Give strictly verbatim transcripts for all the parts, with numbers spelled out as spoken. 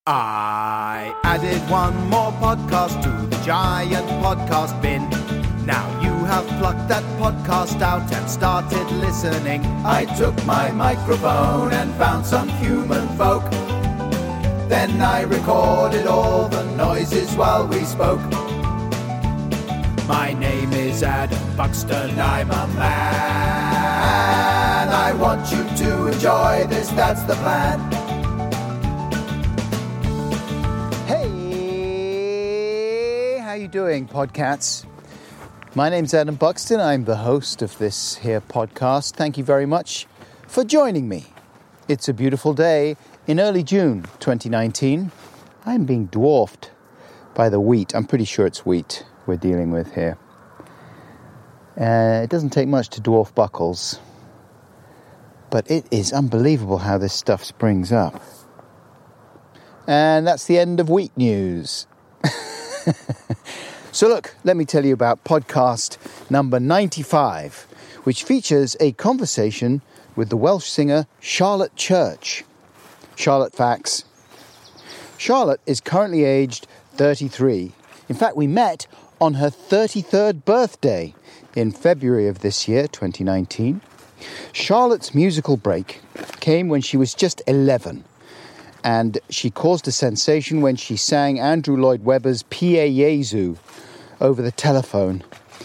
I added one more podcast to the giant podcast bin. Now you have plucked that podcast out and started listening. I took my microphone and found some human folk. Then I recorded all the noises while we spoke. My name is Adam Buxton, I'm a man. I want you to enjoy this, that's the plan. Hey, how you doing, podcats? My name's Adam Buxton, I'm the host of this here podcast. Thank you very much for joining me. It's a beautiful day in early June twenty nineteen. I'm being dwarfed by the wheat. I'm pretty sure it's wheat we're dealing with here. Uh, it doesn't take much to dwarf Buckles, but it is unbelievable how this stuff springs up. And that's the end of wheat news. So look, let me tell you about podcast number ninety-five, which features a conversation with the Welsh singer Charlotte Church. Charlotte facts. Charlotte is currently aged thirty-three. In fact, we met on her thirty-third birthday in February of this year, twenty nineteen. Charlotte's musical break came when she was just eleven, and she caused a sensation when she sang Andrew Lloyd Webber's Pie Jesu over the telephone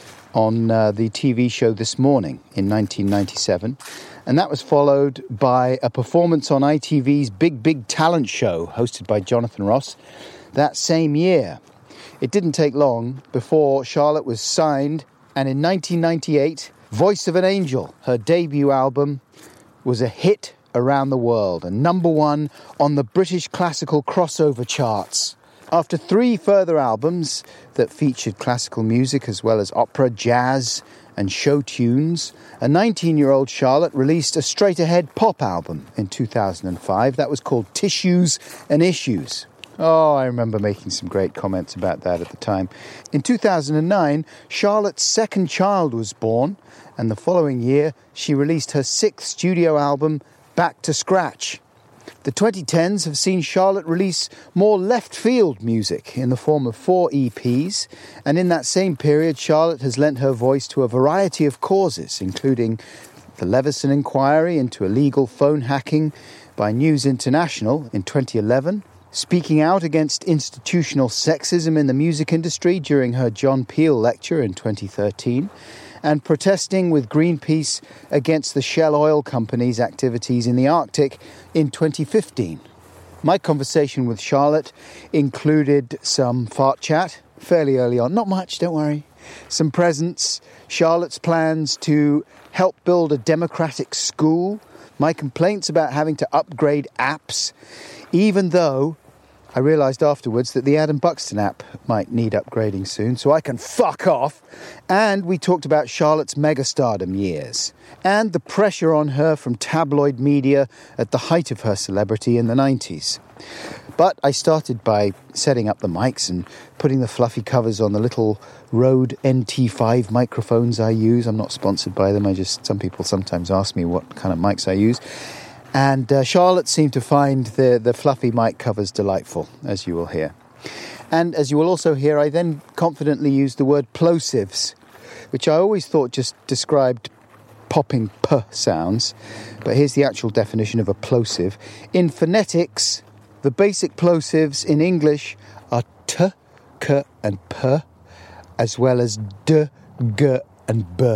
on uh, the T V show This Morning in nineteen ninety-seven. And that was followed by a performance on I T V's Big Big Talent Show, hosted by Jonathan Ross, that same year. It didn't take long before Charlotte was signed, and in nineteen ninety-eight, Voice of an Angel, her debut album, was a hit around the world and number one on the British classical crossover charts. After three further albums that featured classical music as well as opera, jazz and show tunes, a nineteen-year-old Charlotte released a straight-ahead pop album in two thousand five that was called Tissues and Issues. Oh, I remember making some great comments about that at the time. In two thousand nine, Charlotte's second child was born, and the following year, she released her sixth studio album, Back to Scratch. The twenty tens have seen Charlotte release more left-field music in the form of four E Ps, and in that same period, Charlotte has lent her voice to a variety of causes, including the Leveson inquiry into illegal phone hacking by News International in twenty eleven, speaking out against institutional sexism in the music industry during her John Peel lecture in twenty thirteen, and protesting with Greenpeace against the Shell Oil Company's activities in the Arctic in twenty fifteen. My conversation with Charlotte included some fart chat fairly early on. Not much, don't worry. Some presents, Charlotte's plans to help build a democratic school, my complaints about having to upgrade apps, even though I realised afterwards that the Adam Buxton app might need upgrading soon, so I can fuck off. And we talked about Charlotte's megastardom years and the pressure on her from tabloid media at the height of her celebrity in the nineties. But I started by setting up the mics and putting the fluffy covers on the little Rode N T five microphones I use. I'm not sponsored by them. I just, some people sometimes ask me what kind of mics I use. And uh, Charlotte seemed to find the, the fluffy mic covers delightful, as you will hear. And as you will also hear, I then confidently used the word plosives, which I always thought just described popping p sounds. But here's the actual definition of a plosive. In phonetics, the basic plosives in English are t, k and p, as well as d, g and b.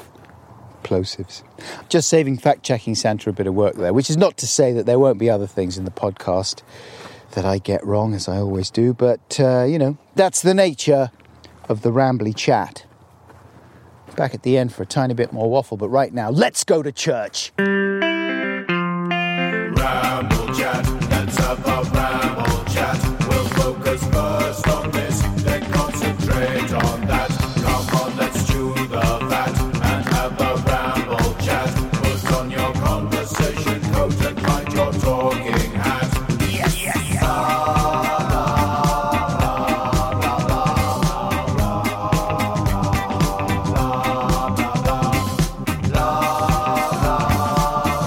Plosives. Just saving fact-checking Santa a bit of work there, which is not to say that there won't be other things in the podcast that I get wrong, as I always do, but, uh, you know, that's the nature of the rambly chat. Back at the end for a tiny bit more waffle, but right now, let's go to church. Ramble chat, let's have a ramble chat. We'll focus first on this, then concentrate on that. Come on, let's chew the fat and have a ramble chat. Put on your conversation coat and find your talking hat. Yes, yes, yes. La, la, la, la, la, la, la, la, la, la, la.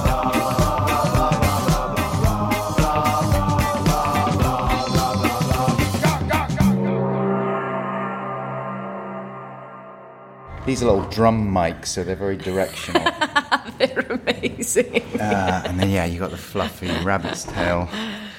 These are little drum mics, so they're very directional. They're amazing. Uh, and then, yeah, you got the fluffy rabbit's tail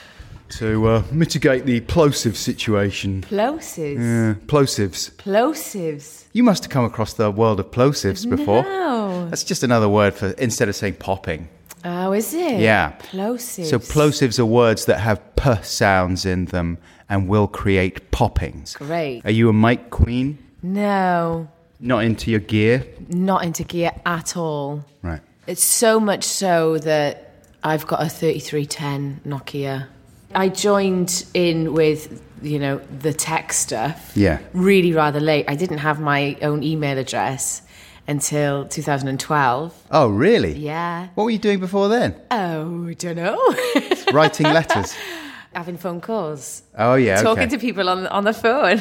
to uh, mitigate the plosive situation. Plosives? Yeah, plosives. Plosives. You must have come across the world of plosives before. No. That's just another word for, instead of saying popping. Oh, is it? Yeah. Plosives. So plosives are words that have p sounds in them and will create poppings. Great. Are you a mic queen? No. Not into your gear? Not into gear at all. Right. It's so much so that I've got a thirty-three ten Nokia. I joined in with, you know, the tech stuff. Yeah. Really rather late. I didn't have my own email address until two thousand twelve. Oh, really? Yeah. What were you doing before then? Oh, I don't know. Writing letters? Having phone calls. Oh, yeah, Talking okay. to people on on the phone.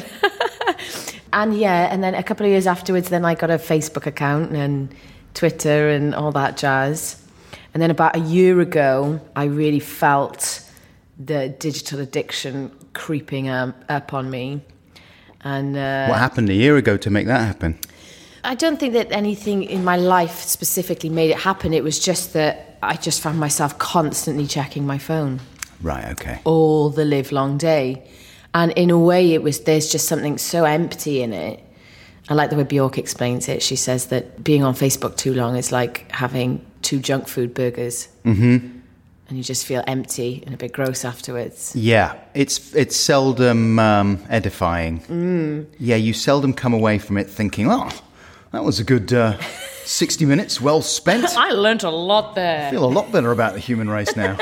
And yeah, and then a couple of years afterwards, then I got a Facebook account and Twitter and all that jazz. And then about a year ago, I really felt the digital addiction creeping um, up on me. And uh, What happened a year ago to make that happen? I don't think that anything in my life specifically made it happen. It was just that I just found myself constantly checking my phone. Right, okay. All the live long day. And in a way, it was there's just something so empty in it. I like the way Bjork explains it. She says that being on Facebook too long is like having two junk food burgers. Mm-hmm. And you just feel empty and a bit gross afterwards. Yeah, it's it's seldom um, edifying. Mm. Yeah, you seldom come away from it thinking, oh, that was a good uh, sixty minutes, well spent. I learnt a lot there. I feel a lot better about the human race now.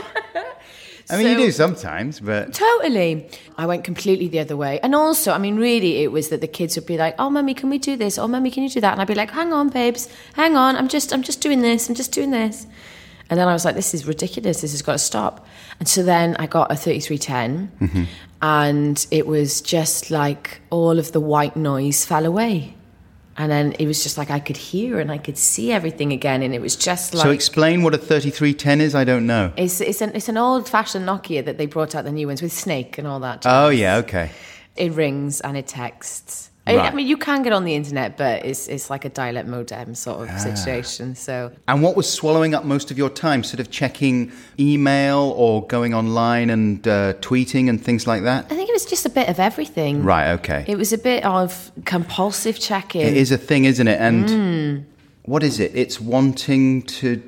I mean, So- you do sometimes, but... Totally. I went completely the other way. And also, I mean, really, it was that the kids would be like, oh, Mummy, can we do this? Oh, Mummy, can you do that? And I'd be like, hang on, babes, hang on. I'm just, I'm just doing this. I'm just doing this. And then I was like, this is ridiculous. This has got to stop. And so then I got a thirty-three ten. Mm-hmm. And it was just like all of the white noise fell away. And then it was just like I could hear and I could see everything again. And it was just like... So explain what a thirty-three ten is, I don't know. It's it's an, it's an old-fashioned Nokia that they brought out the new ones with Snake and all that. Oh, yeah, okay. It rings and it texts. I, I Right. mean, you can get on the internet, but it's it's like a dial-up modem sort of Ah. situation. So And what was swallowing up most of your time? Sort of checking email or going online and uh, tweeting and things like that? I think it was just a bit of everything. Right, okay. It was a bit of compulsive checking. It is a thing, isn't it? And mm. what is it? It's wanting to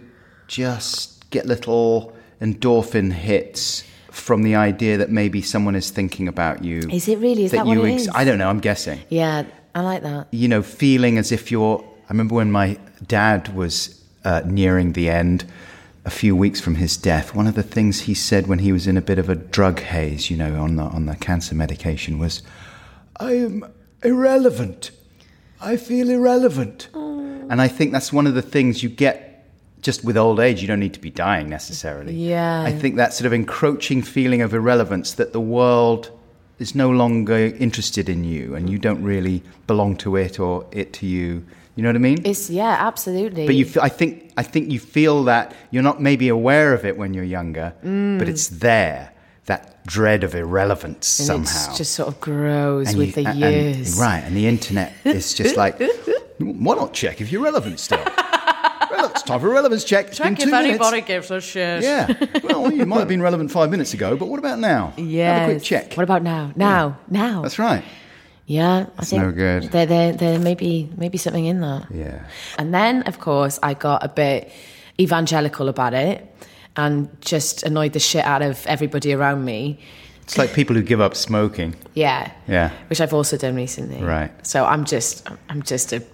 just get little endorphin hits from the idea that maybe someone is thinking about you. Is it really? Is that, what you it ex- is? I don't know, I'm guessing. Yeah, I like that. You know, feeling as if you're... I remember when my dad was uh, nearing the end, a few weeks from his death, one of the things he said when he was in a bit of a drug haze, you know, on the, on the cancer medication was, I am irrelevant. I feel irrelevant. Oh. And I think that's one of the things you get just with old age. You don't need to be dying necessarily. Yeah. I think that sort of encroaching feeling of irrelevance, that the world is no longer interested in you and you don't really belong to it or it to you. You know what I mean? It's yeah, absolutely. But you, feel, I think, I think you feel that you're not maybe aware of it when you're younger, mm. but it's there. That dread of irrelevance and somehow. It just sort of grows and with you, the and, years. And, right, and the internet is just like, why not check if you're relevant still? Well, it's time for a relevance check. It's Check been two if minutes. anybody gives a shit. Yeah. Well, you might have been relevant five minutes ago, but what about now? Yes. Have a quick check. What about now? Now, yeah. now. That's right. Yeah, I That's think no good. There, there, there may be maybe something in that. Yeah. And then, of course, I got a bit evangelical about it and just annoyed the shit out of everybody around me. It's like people who give up smoking. Yeah. Yeah. Which I've also done recently. Right. So I'm just, I'm just a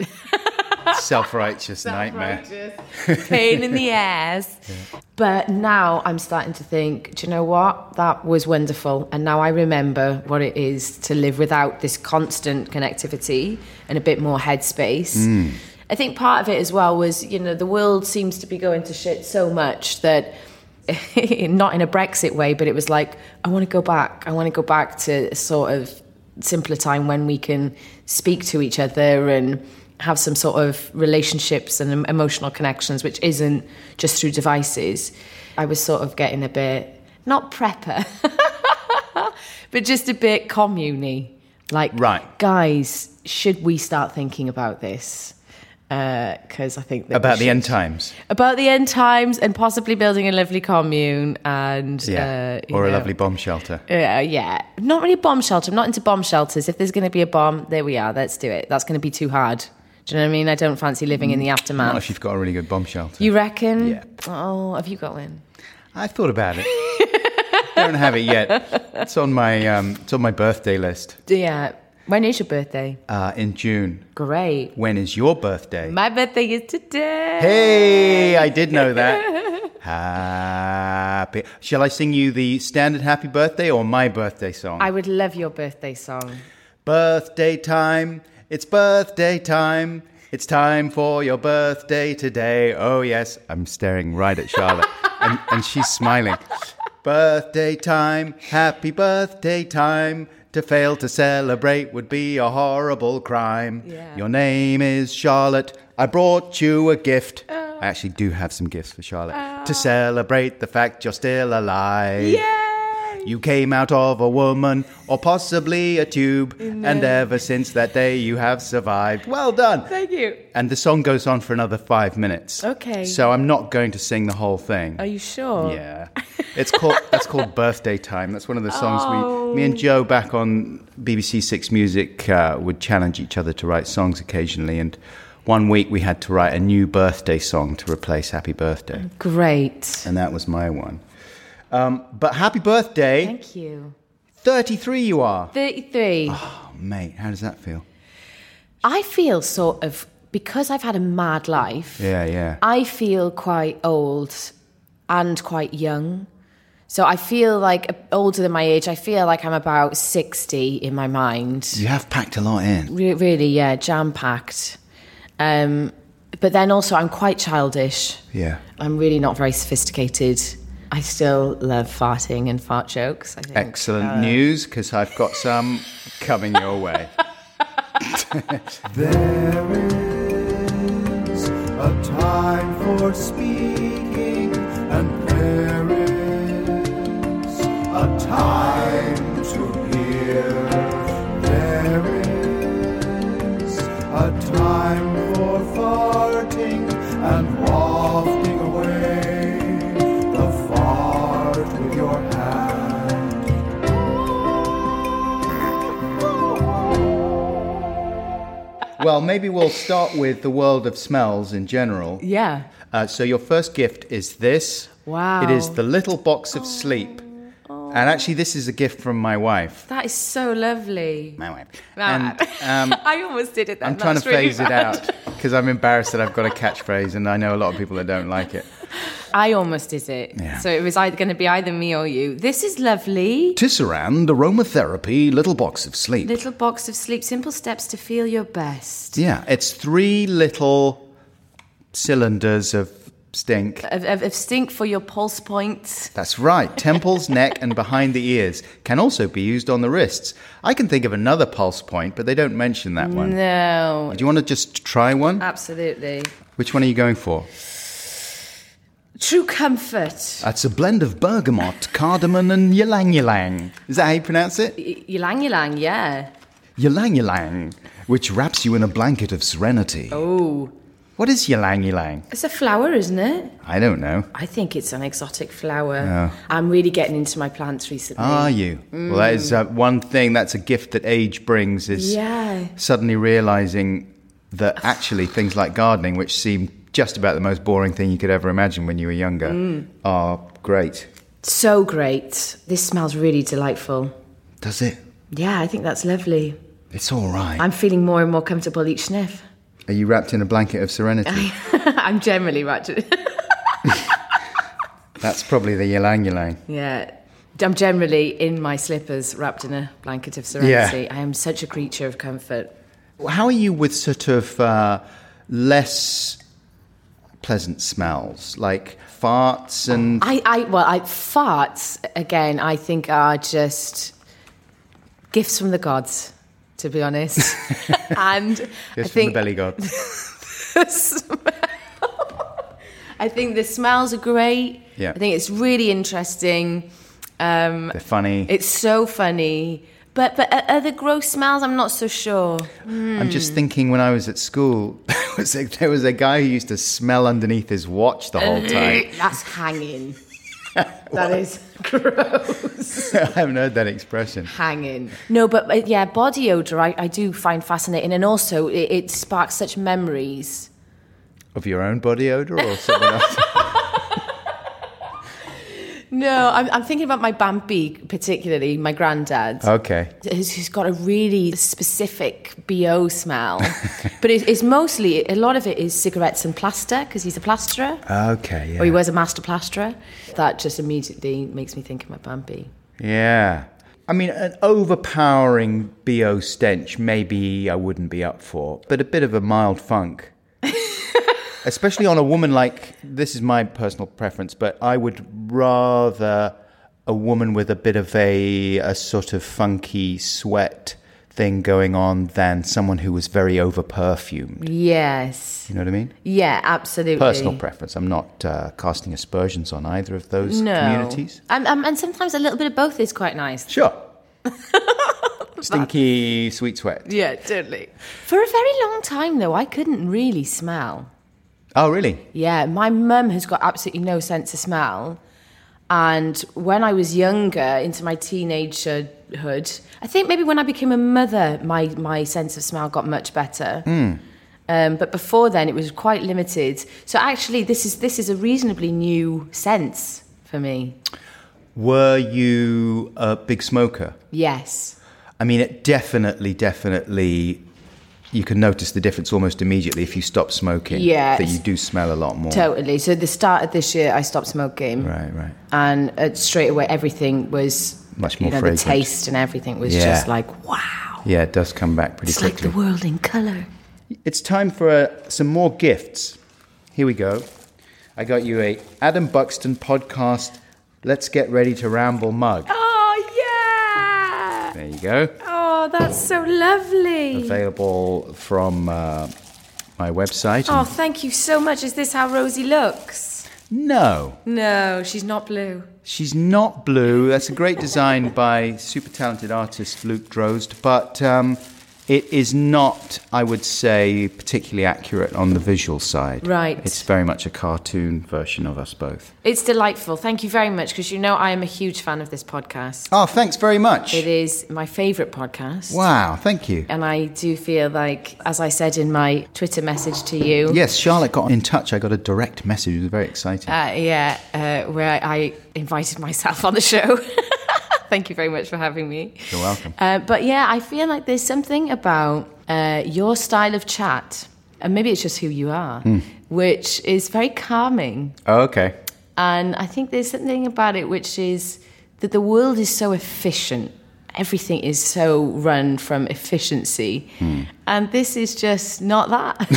self-righteous nightmare. pain in the ass. Yeah. But now I'm starting to think, do you know what? That was wonderful. And now I remember what it is to live without this constant connectivity and a bit more headspace. Mm. I think part of it as well was, you know, the world seems to be going to shit so much that, not in a Brexit way, but it was like, I want to go back. I want to go back to a sort of simpler time when we can speak to each other and have some sort of relationships and emotional connections, which isn't just through devices. I was sort of getting a bit, not prepper, but just a bit commune-y. Like, Right. guys, should we start thinking about this? Because uh, I think that About the should. end times. About the end times and possibly building a lovely commune and... Yeah. Uh, you or a know, lovely bomb shelter. Uh, yeah. Not really a bomb shelter. I'm not into bomb shelters. If there's going to be a bomb, there we are. Let's do it. That's going to be too hard. Do you know what I mean? I don't fancy living in the aftermath. Not if you've got a really good bomb shelter. You reckon? Yeah. Oh, have you got one? I've thought about it. Don't have it yet. It's on my um, it's on my birthday list. Yeah. When is your birthday? Uh, in June. Great. When is your birthday? My birthday is today. Hey, I did know that. Happy. Shall I sing you the standard happy birthday or my birthday song? I would love your birthday song. Birthday time. It's birthday time. It's time for your birthday today. Oh, yes. I'm staring right at Charlotte. and, and she's smiling. Birthday time. Happy birthday time. To fail to celebrate would be a horrible crime. Yeah. Your name is Charlotte. I brought you a gift. Oh. I actually do have some gifts for Charlotte. Oh. To celebrate the fact you're still alive. Yay! You came out of a woman or possibly a tube. No. And ever since that day you have survived. Well done. Thank you. And the song goes on for another five minutes. Okay. So I'm not going to sing the whole thing. Are you sure? Yeah. It's called that's called Birthday Time. That's one of the songs Oh. we me and Joe back on B B C Six Music uh, would challenge each other to write songs occasionally, and one week we had to write a new birthday song to replace Happy Birthday. Great. And that was my one. Um, but happy birthday. Thank you. thirty-three you are. thirty-three. Oh, mate, how does that feel? I feel sort of, because I've had a mad life, Yeah, yeah. I feel quite old and quite young. So I feel like older than my age. I feel like I'm about sixty in my mind. You have packed a lot in. Re- really, yeah, jam-packed. Um, but then also I'm quite childish. Yeah. I'm really not very sophisticated. I still love farting and fart jokes, I think. Excellent Uh, news, because I've got some coming your way. There is a time for speaking, and there is a time to hear. There is a time for farting and wafting away the fart with your hand. Well, maybe we'll start with the world of smells in general. Yeah. Uh, so your first gift is this. Wow. It is the little box of sleep. And actually, this is a gift from my wife. That is so lovely. My wife. No, And um, I almost did it then. I'm trying That's to really phase it bad. out because I'm embarrassed that I've got a catchphrase and I know a lot of people that don't like it. I almost did it. Yeah. So it was either going to be either me or you. This is lovely. Tisserand Aromatherapy Little Box of Sleep. Little box of sleep. Simple steps to feel your best. Yeah, it's three little cylinders of stink. Of, of, of stink for your pulse points. That's right. Temples, neck, and behind the ears can also be used on the wrists. I can think of another pulse point, but they don't mention that one. No. Do you want to just try one? Absolutely. Which one are you going for? True comfort. That's a blend of bergamot, cardamom, and ylang ylang. Is that how you pronounce it? Y- Ylang ylang, yeah. Ylang ylang, which wraps you in a blanket of serenity. Oh. What is ylang ylang? It's a flower, isn't it? I don't know. I think it's an exotic flower. Oh. I'm really getting into my plants recently. Are you? Well, that is uh, one thing, that's a gift that age brings, is Yeah. suddenly realising that actually things like gardening, which seem just about the most boring thing you could ever imagine when you were younger, are great. So great. This smells really delightful. Does it? Yeah, I think that's lovely. It's all right. I'm feeling more and more comfortable each sniff. Are you wrapped in a blanket of serenity? I'm generally right. That's probably the ylang ylang. Yeah. I'm generally in my slippers wrapped in a blanket of serenity. Yeah. I am such a creature of comfort. How are you with sort of uh, less pleasant smells, like farts and... I, I well, I farts, again, I think are just gifts from the gods, to be honest. And Gifts I from think the belly god. the smell- I think the smells are great. Yeah. I think it's really interesting. Um, They're funny. It's so funny, But but uh, other gross smells, I'm not so sure. I'm just thinking when I was at school, there was a, there was a guy who used to smell underneath his watch the whole time. That's hanging. That is gross. I haven't heard that expression. Hanging. No, but uh, yeah, body odour I, I do find fascinating. And also, it, it sparks such memories. Of your own body odour or someone else? No, I'm, I'm thinking about my Bambi, particularly, my granddad. Okay. Who's, who's got a really specific B O smell. But it, it's mostly, a lot of it is cigarettes and plaster, because he's a plasterer. Okay, yeah. Or he was a master plasterer. That just immediately makes me think of my Bambi. Yeah. I mean, an overpowering B O stench, maybe I wouldn't be up for, but a bit of a mild funk. Especially on a woman like, this is my personal preference, but I would rather a woman with a bit of a, a sort of funky sweat thing going on than someone who was very over-perfumed. Yes. You know what I mean? Yeah, absolutely. Personal preference. I'm not uh, casting aspersions on either of those no. communities. Um, um, and sometimes a little bit of both is quite nice. Sure. Stinky, sweet sweat. Yeah, totally. For a very long time, though, I couldn't really smell. Oh, really? Yeah, my mum has got absolutely no sense of smell. And when I was younger, into my teenagehood, I think maybe when I became a mother, my, my sense of smell got much better. Mm. Um, but before then, it was quite limited. So actually, this is this is a reasonably new sense for me. Were you a big smoker? Yes. I mean, it definitely, definitely... You can notice the difference almost immediately if you stop smoking. Yes. That you do smell a lot more. Totally. So at the start of this year, I stopped smoking. Right, right. And uh, straight away, everything was... Much more you know, fragrant. The taste and everything was Yeah. just like, wow. Yeah, it does come back pretty It's quickly. like the world in colour. It's time for uh, some more gifts. Here we go. I got you a Adam Buxton podcast, Let's Get Ready to Ramble mug. Oh, yeah! There you go. Oh, that's so lovely. Available from uh, my website. Oh, thank you so much. Is this how Rosie looks? No. No, she's not blue. She's not blue. That's a great design by super talented artist Luke Drozd, but um, it is not, I would say, particularly accurate on the visual side. Right. It's very much a cartoon version of us both. It's delightful. Thank you very much, because you know I am a huge fan of this podcast. Oh, thanks very much. It is my favourite podcast. Wow, thank you. And I do feel like, as I said in my Twitter message to you... Yes, Charlotte got in touch. I got a direct message. It was very exciting. Uh, yeah, uh, where I invited myself on the show. Thank you very much for having me. You're welcome. Uh, but yeah, I feel like there's something about uh, your style of chat, and maybe it's just who you are, mm. which is very calming. Oh, okay. And I think there's something about it which is that the world is so efficient. Everything is so run from efficiency. Mm. And this is just not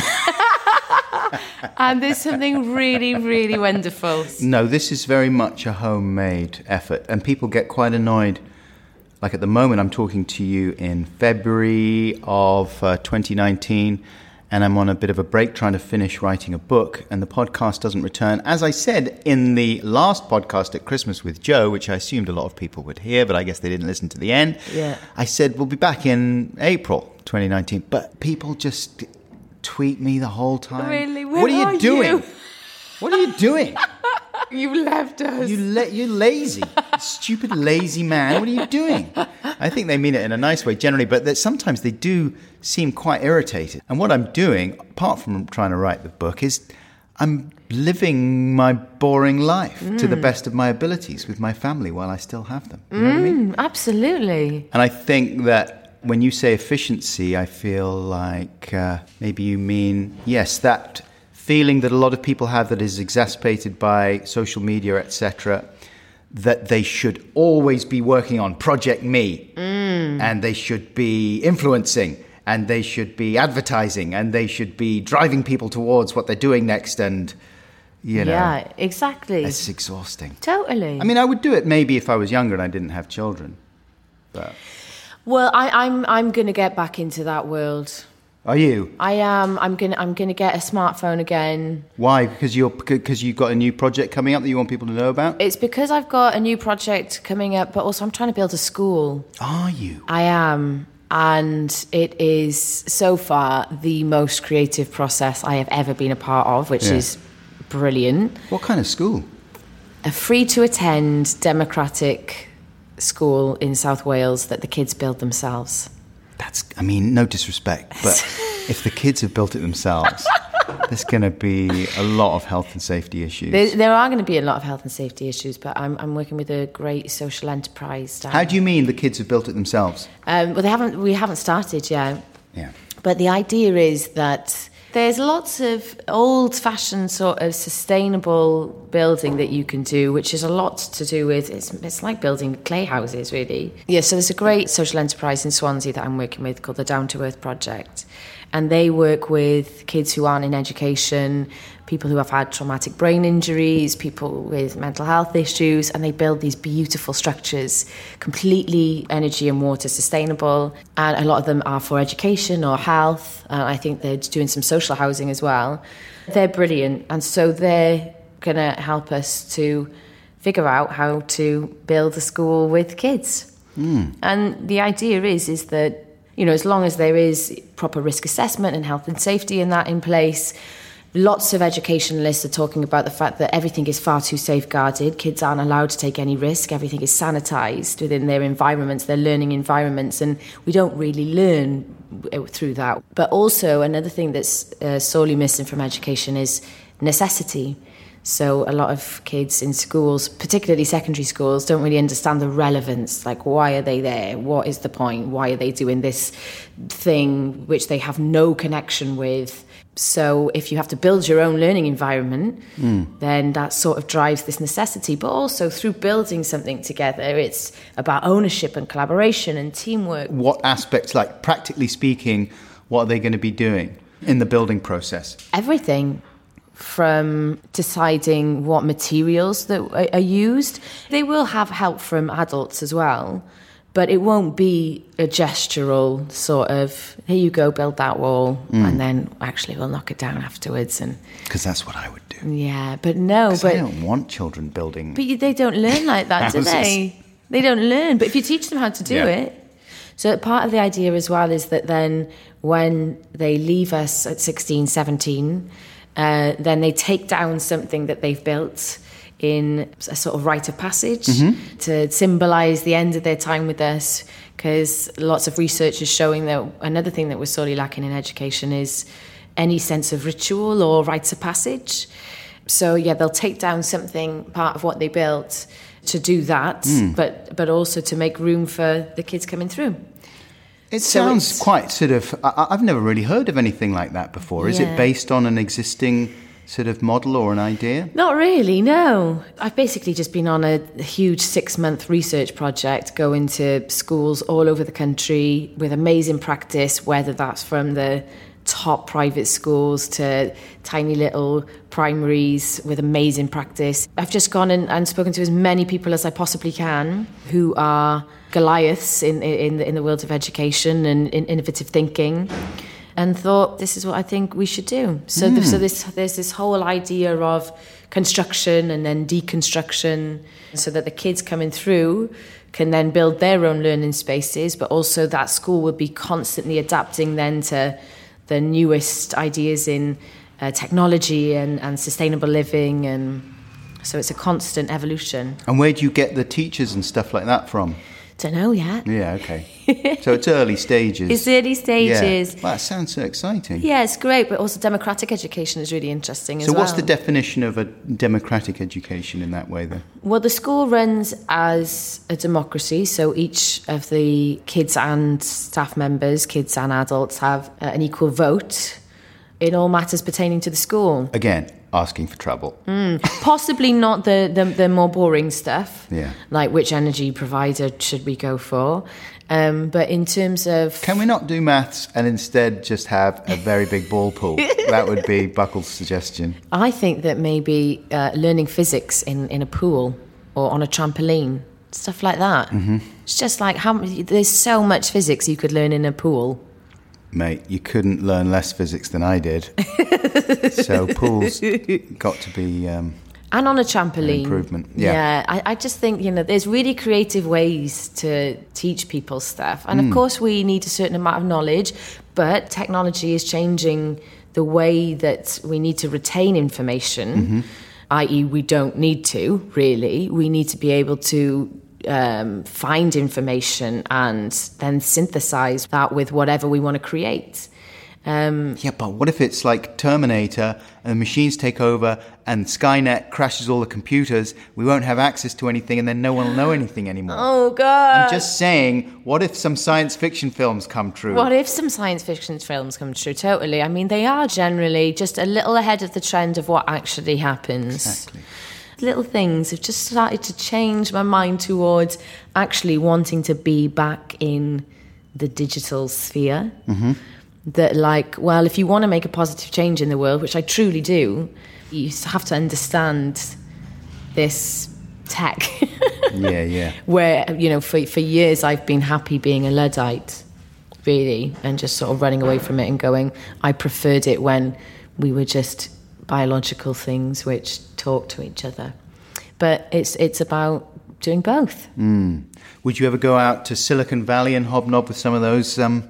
that. And there's something really, really wonderful. No, this is very much a homemade effort. And people get quite annoyed. Like at the moment, I'm talking to you in February of uh, twenty nineteen. And I'm on a bit of a break trying to finish writing a book. And the podcast doesn't return. As I said in the last podcast at Christmas with Joe, which I assumed a lot of people would hear, but I guess they didn't listen to the end. Yeah. I said, we'll be back in April twenty nineteen. But people just... tweet me the whole time. Really? Where what are you are doing? you? What are you doing? You left us. You la- you're lazy. Stupid lazy man. What are you doing? I think they mean it in a nice way generally, but that sometimes they do seem quite irritated. And what I'm doing, apart from trying to write the book, is I'm living my boring life mm. to the best of my abilities with my family while I still have them. You know mm, what I mean? Absolutely. And I think that when you say efficiency, I feel like uh, maybe you mean, yes, that feeling that a lot of people have that is exacerbated by social media, et cetera, that they should always be working on Project Me, mm. and they should be influencing, and they should be advertising, and they should be driving people towards what they're doing next, and, you know. Yeah, exactly. It's exhausting. Totally. I mean, I would do it maybe if I was younger and I didn't have children, but... Well, I, I'm I'm going to get back into that world. Are you? I am. I'm gonna. I'm gonna get a smartphone again. Why? Because you're because you've got a new project coming up that you want people to know about? It's because I've got a new project coming up, but also I'm trying to build a school. Are you? I am. And it is so far the most creative process I have ever been a part of, which Yeah. is brilliant. What kind of school? A free-to-attend democratic school in South Wales that the kids build themselves. That's, I mean, no disrespect, but if the kids have built it themselves, there's going to be a lot of health and safety issues. There, there are going to be a lot of health and safety issues, but I'm, I'm working with a great social enterprise. Down How do you mean the kids have built it themselves? Um, well, they haven't. We haven't started yet. Yeah. But the idea is that there's lots of old-fashioned sort of sustainable building that you can do, which is a lot to do with, it's, it's like building clay houses, really. Yeah, so there's a great social enterprise in Swansea that I'm working with called the Down to Earth Project. And they work with kids who aren't in education, people who have had traumatic brain injuries, people with mental health issues, and they build these beautiful structures, completely energy and water sustainable. And a lot of them are for education or health. And I think they're doing some social housing as well. They're brilliant. And so they're going to help us to figure out how to build a school with kids. Mm. And the idea is, is that, you know, as long as there is proper risk assessment and health and safety and that in place, lots of educationalists are talking about the fact that everything is far too safeguarded. Kids aren't allowed to take any risk. Everything is sanitised within their environments, their learning environments, and we don't really learn through that. But also another thing that's uh, sorely missing from education is necessity. So a lot of kids in schools, particularly secondary schools, don't really understand the relevance. Like, why are they there? What is the point? Why are they doing this thing which they have no connection with? So if you have to build your own learning environment, mm. then that sort of drives this necessity. But also through building something together, it's about ownership and collaboration and teamwork. What aspects, like practically speaking, what are they going to be doing in the building process? Everything. From deciding what materials that are used. They will have help from adults as well, but it won't be a gestural sort of, here you go, build that wall, mm. and then actually we'll knock it down afterwards. And because that's what I would do. Yeah, but no. But I don't want children building. But they don't learn like that, do they? They don't learn, but if you teach them how to do yeah. it. So part of the idea as well is that then when they leave us at sixteen, seventeen, Uh, then they take down something that they've built in a sort of rite of passage mm-hmm. to symbolise the end of their time with us, because lots of research is showing that another thing that we're sorely lacking in education is any sense of ritual or rites of passage. So, yeah, they'll take down something, part of what they built, to do that, mm. but, but also to make room for the kids coming through. It sounds so quite sort of... I, I've never really heard of anything like that before. Is yeah. it based on an existing sort of model or an idea? Not really, no. I've basically just been on a, a huge six-month research project going to schools all over the country with amazing practice, whether that's from the top private schools to tiny little primaries with amazing practice. I've just gone and, and spoken to as many people as I possibly can who are Goliaths in in the, in the world of education and in innovative thinking, and thought this is what I think we should do. So, mm. the, so this, there's this whole idea of construction and then deconstruction, so that the kids coming through can then build their own learning spaces, but also that school would be constantly adapting then to the newest ideas in uh, technology and, and sustainable living, and so it's a constant evolution. And where do you get the teachers and stuff like that from? Don't know yet. Yeah, okay. So it's early stages. It's early stages. Yeah. Well, that sounds so exciting. Yeah, it's great, but also democratic education is really interesting as well. So what's the definition of a democratic education in that way, then? Well, the school runs as a democracy, so each of the kids and staff members, kids and adults, have uh, an equal vote in all matters pertaining to the school. Again, asking for trouble. Mm. Possibly not the, the, the more boring stuff, yeah. like which energy provider should we go for. Um, but in terms of... Can we not do maths and instead just have a very big ball pool? That would be Buckle's suggestion. I think that maybe uh, learning physics in, in a pool or on a trampoline, stuff like that. Mm-hmm. It's just like, how there's so much physics you could learn in a pool. Mate, you couldn't learn less physics than I did. So pools got to be... Um, and on a trampoline. Improvement, yeah. Yeah, I, I just think, you know, there's really creative ways to teach people stuff. And, mm. of course, we need a certain amount of knowledge, but technology is changing the way that we need to retain information, mm-hmm. that is we don't need to, really. We need to be able to... Um, find information and then synthesize that with whatever we want to create. Um, yeah, but what if it's like Terminator and the machines take over and Skynet crashes all the computers? We won't have access to anything and then no one will know anything anymore. Oh, God. I'm just saying, what if some science fiction films come true? What if some science fiction films come true? Totally. I mean, they are generally just a little ahead of the trend of what actually happens. Exactly. Little things have just started to change my mind towards actually wanting to be back in the digital sphere. Mm-hmm. That, like, well, if you want to make a positive change in the world, which I truly do, you have to understand this tech. yeah, yeah. Where, you know, for for years I've been happy being a Luddite, really, and just sort of running away from it and going, I preferred it when we were just biological things which talk to each other. But it's it's about doing both. Mm. Would you ever go out to Silicon Valley and hobnob with some of those um,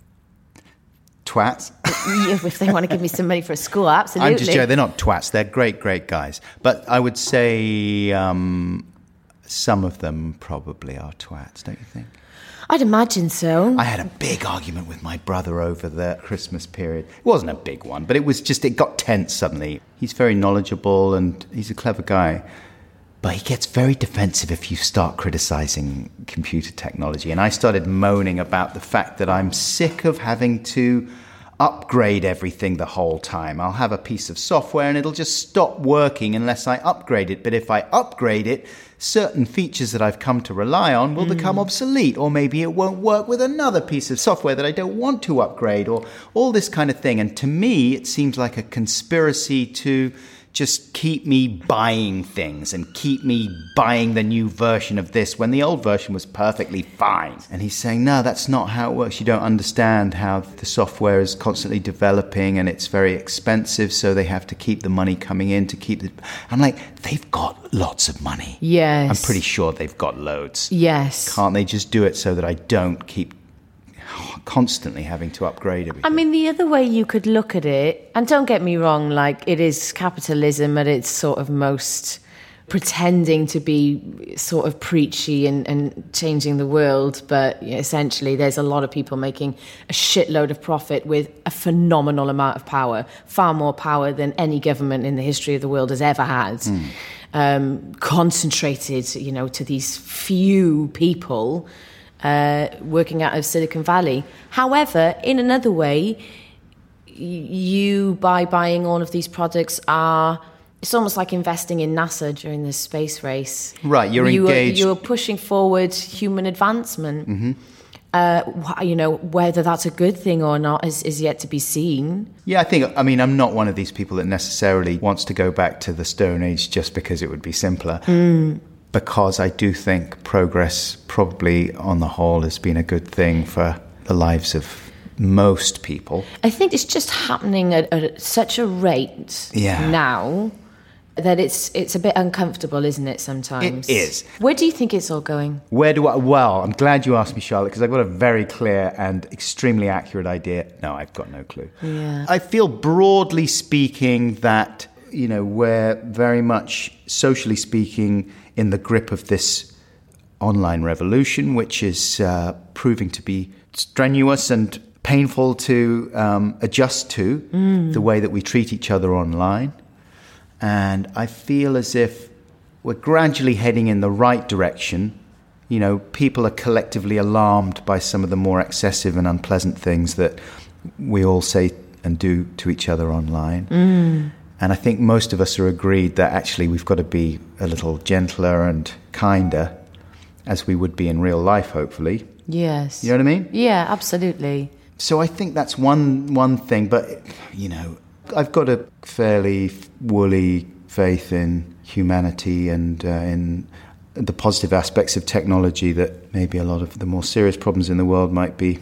twats? If they want to give me some money for a school, absolutely. I'm just joking. They're not twats. They're great, great guys. But I would say um, some of them probably are twats, don't you think? I'd imagine so. I had a big argument with my brother over the Christmas period. It wasn't a big one, but it was just, it got tense suddenly. He's very knowledgeable and he's a clever guy. But he gets very defensive if you start criticizing computer technology. And I started moaning about the fact that I'm sick of having to upgrade everything the whole time. I'll have a piece of software and it'll just stop working unless I upgrade it. But if I upgrade it, certain features that I've come to rely on will mm. become obsolete, or maybe it won't work with another piece of software that I don't want to upgrade, or all this kind of thing. And to me, it seems like a conspiracy to just keep me buying things and keep me buying the new version of this when the old version was perfectly fine. And he's saying, no, that's not how it works. You don't understand how the software is constantly developing and it's very expensive, so they have to keep the money coming in to keep the... I'm like, they've got lots of money. Yes. I'm pretty sure they've got loads. Yes. Can't they just do it so that I don't keep constantly having to upgrade everything? I mean, the other way you could look at it, and don't get me wrong, like, it is capitalism at its sort of most pretending to be sort of preachy and, and changing the world, but essentially there's a lot of people making a shitload of profit with a phenomenal amount of power, far more power than any government in the history of the world has ever had. Mm. Um, concentrated, you know, to these few people Uh, working out of Silicon Valley. However, in another way, you, by buying all of these products, are... It's almost like investing in NASA during this space race. Right, you're you engaged... Are, you're pushing forward human advancement. Mm-hmm. Uh, you know, whether that's a good thing or not is, is yet to be seen. Yeah, I think, I mean, I'm not one of these people that necessarily wants to go back to the Stone Age just because it would be simpler. Mm. Because I do think progress probably on the whole has been a good thing for the lives of most people. I think it's just happening at, at such a rate yeah. now that it's it's a bit uncomfortable, isn't it, sometimes? It is. Where do you think it's all going? Where do I... Well, I'm glad you asked me, Charlotte, because I've got a very clear and extremely accurate idea. No, I've got no clue. Yeah. I feel, broadly speaking, that, you know, we're very much, socially speaking, in the grip of this online revolution, which is uh, proving to be strenuous and painful to um, adjust to, mm. the way that we treat each other online. And I feel as if we're gradually heading in the right direction. You know, people are collectively alarmed by some of the more excessive and unpleasant things that we all say and do to each other online. Mm. And I think most of us are agreed that actually we've got to be a little gentler and kinder, as we would be in real life, hopefully. Yes. You know what I mean? Yeah, absolutely. So I think that's one one thing. But, you know, I've got a fairly woolly faith in humanity and uh, in the positive aspects of technology that maybe a lot of the more serious problems in the world might be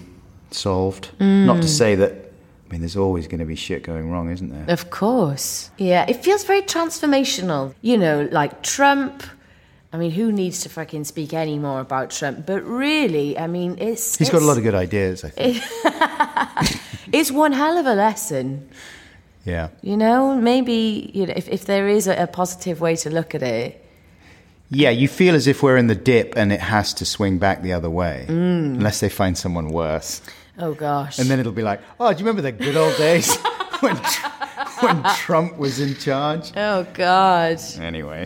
solved. Not to say that, I mean, there's always going to be shit going wrong, isn't there? Of course. Yeah, it feels very transformational. You know, like Trump, I mean, who needs to fucking speak any more about Trump? But really, I mean, it's... He's it's, got a lot of good ideas, I think. It's one hell of a lesson. Yeah. You know, maybe, you know, if, if there is a, a positive way to look at it. Yeah, you feel as if we're in the dip and it has to swing back the other way. Mm. Unless they find someone worse. Oh, gosh. And then it'll be like, oh, do you remember the good old days when, when Trump was in charge? Oh, God. Anyway.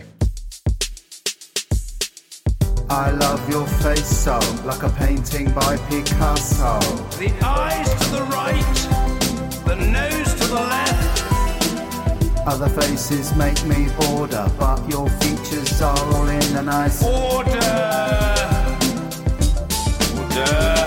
I love your face so, like a painting by Picasso. The eyes to the right, the nose to the left. Other faces make me border, but your features are all in a nice Order. Order.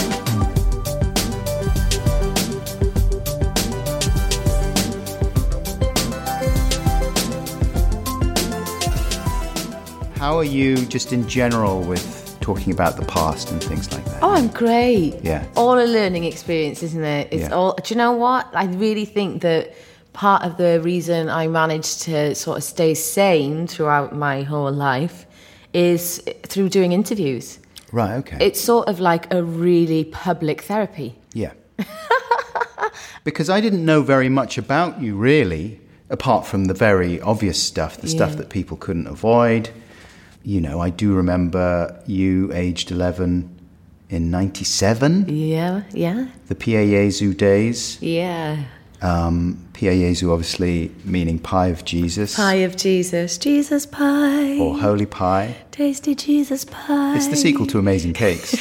How are you just in general with talking about the past and things like that? Oh, I'm great. Yeah. All a learning experience, isn't it? It's Yeah. all. Do you know what? I really think that part of the reason I managed to sort of stay sane throughout my whole life is through doing interviews. Right, okay. It's sort of like a really public therapy. Yeah. Because I didn't know very much about you, really, apart from the very obvious stuff, the Yeah. stuff that people couldn't avoid. You know, I do remember you, aged eleven, in ninety-seven, Yeah, yeah, the Pie Jesu days. yeah. Um, Pie Jesu, obviously, meaning pie of Jesus. Pie of Jesus, Jesus pie. Or holy pie. Tasty Jesus pie. It's the sequel to Amazing Cakes.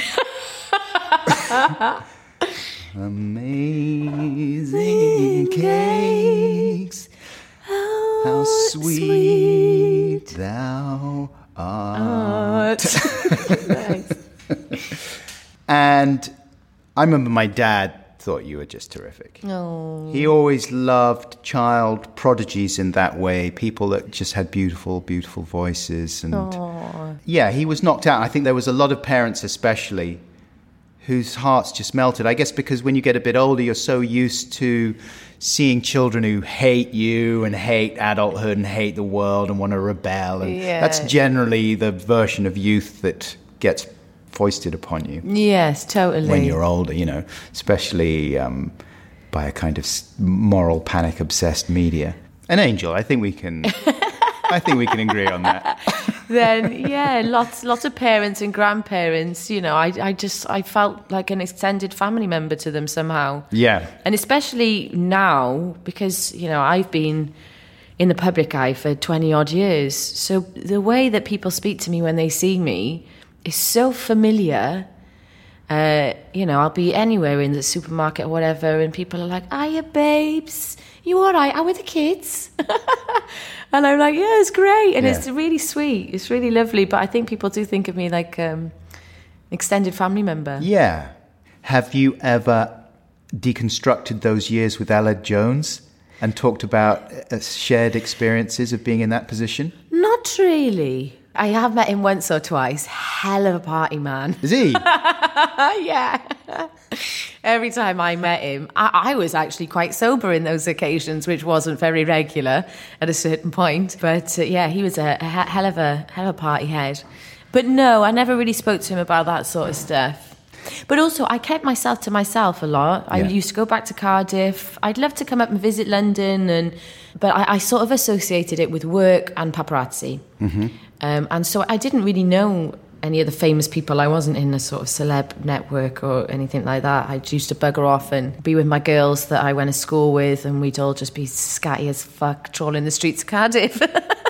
Amazing Cakes, how sweet thou art. Thanks. And I remember my dad thought you were just terrific. Oh. He always loved child prodigies in that way, people that just had beautiful, beautiful voices. And Aww. yeah, he was knocked out. I think there was a lot of parents especially whose hearts just melted. I guess because when you get a bit older, you're so used to seeing children who hate you and hate adulthood and hate the world and want to rebel. And Yeah. that's generally the version of youth that gets foisted upon you Yes, totally. when you're older, you know, especially um, by a kind of s- moral panic obsessed media. An angel, I think we can I think we can agree on that. Then yeah, lots lots of parents and grandparents, you know, I I just I felt like an extended family member to them somehow. Yeah. And especially now, because, you know, I've been in the public eye for twenty odd years. So the way that people speak to me when they see me is so familiar. Uh, you know, I'll be anywhere in the supermarket or whatever, and people are like, "Hiya, babes, you all right? How are the kids?" And I'm like, "Yeah, it's great," and Yeah. it's really sweet. It's really lovely. But I think people do think of me like um, extended family member. Yeah. Have you ever deconstructed those years with Aled Jones and talked about uh, shared experiences of being in that position? Not really. I have met him once or twice. Hell of a party man. Is he? Yeah. Every time I met him, I, I was actually quite sober in those occasions, which wasn't very regular at a certain point. But uh, yeah, he was a, a he- hell of a hell of a party head. But no, I never really spoke to him about that sort of stuff. But also, I kept myself to myself a lot. I Yeah. used to go back to Cardiff. I'd love to come up and visit London, and but I, I sort of associated it with work and paparazzi. Mm-hmm. Um, and so I didn't really know any of the famous people. I wasn't in a sort of celeb network or anything like that. I used to bugger off and be with my girls that I went to school with, and we'd all just be scatty as fuck, trawling the streets of Cardiff.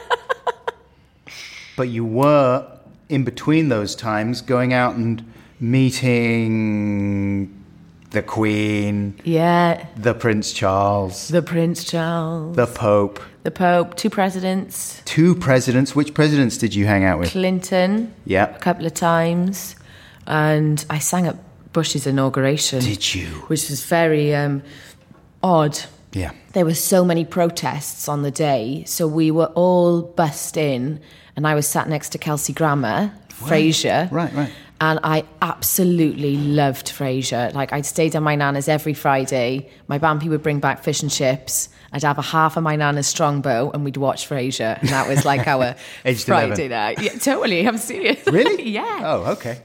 But you were, in between those times, going out and meeting the Queen, Yeah, the Prince Charles, the Prince Charles, the Pope, the Pope, two presidents, two presidents. Which presidents did you hang out with? Clinton, Yeah. a couple of times, and I sang at Bush's inauguration. Did you? Which was very um, odd. Yeah. There were so many protests on the day, so we were all bussed in, and I was sat next to Kelsey Grammer, Fraser. Right, right. And I absolutely loved Frasier. Like, I'd stayed at my nana's every Friday. My bampy would bring back fish and chips. I'd have a half of my nana's Strongbow and we'd watch Frasier. And that was like our Friday night. Yeah, totally. I'm serious. Really? Yeah. Oh, okay.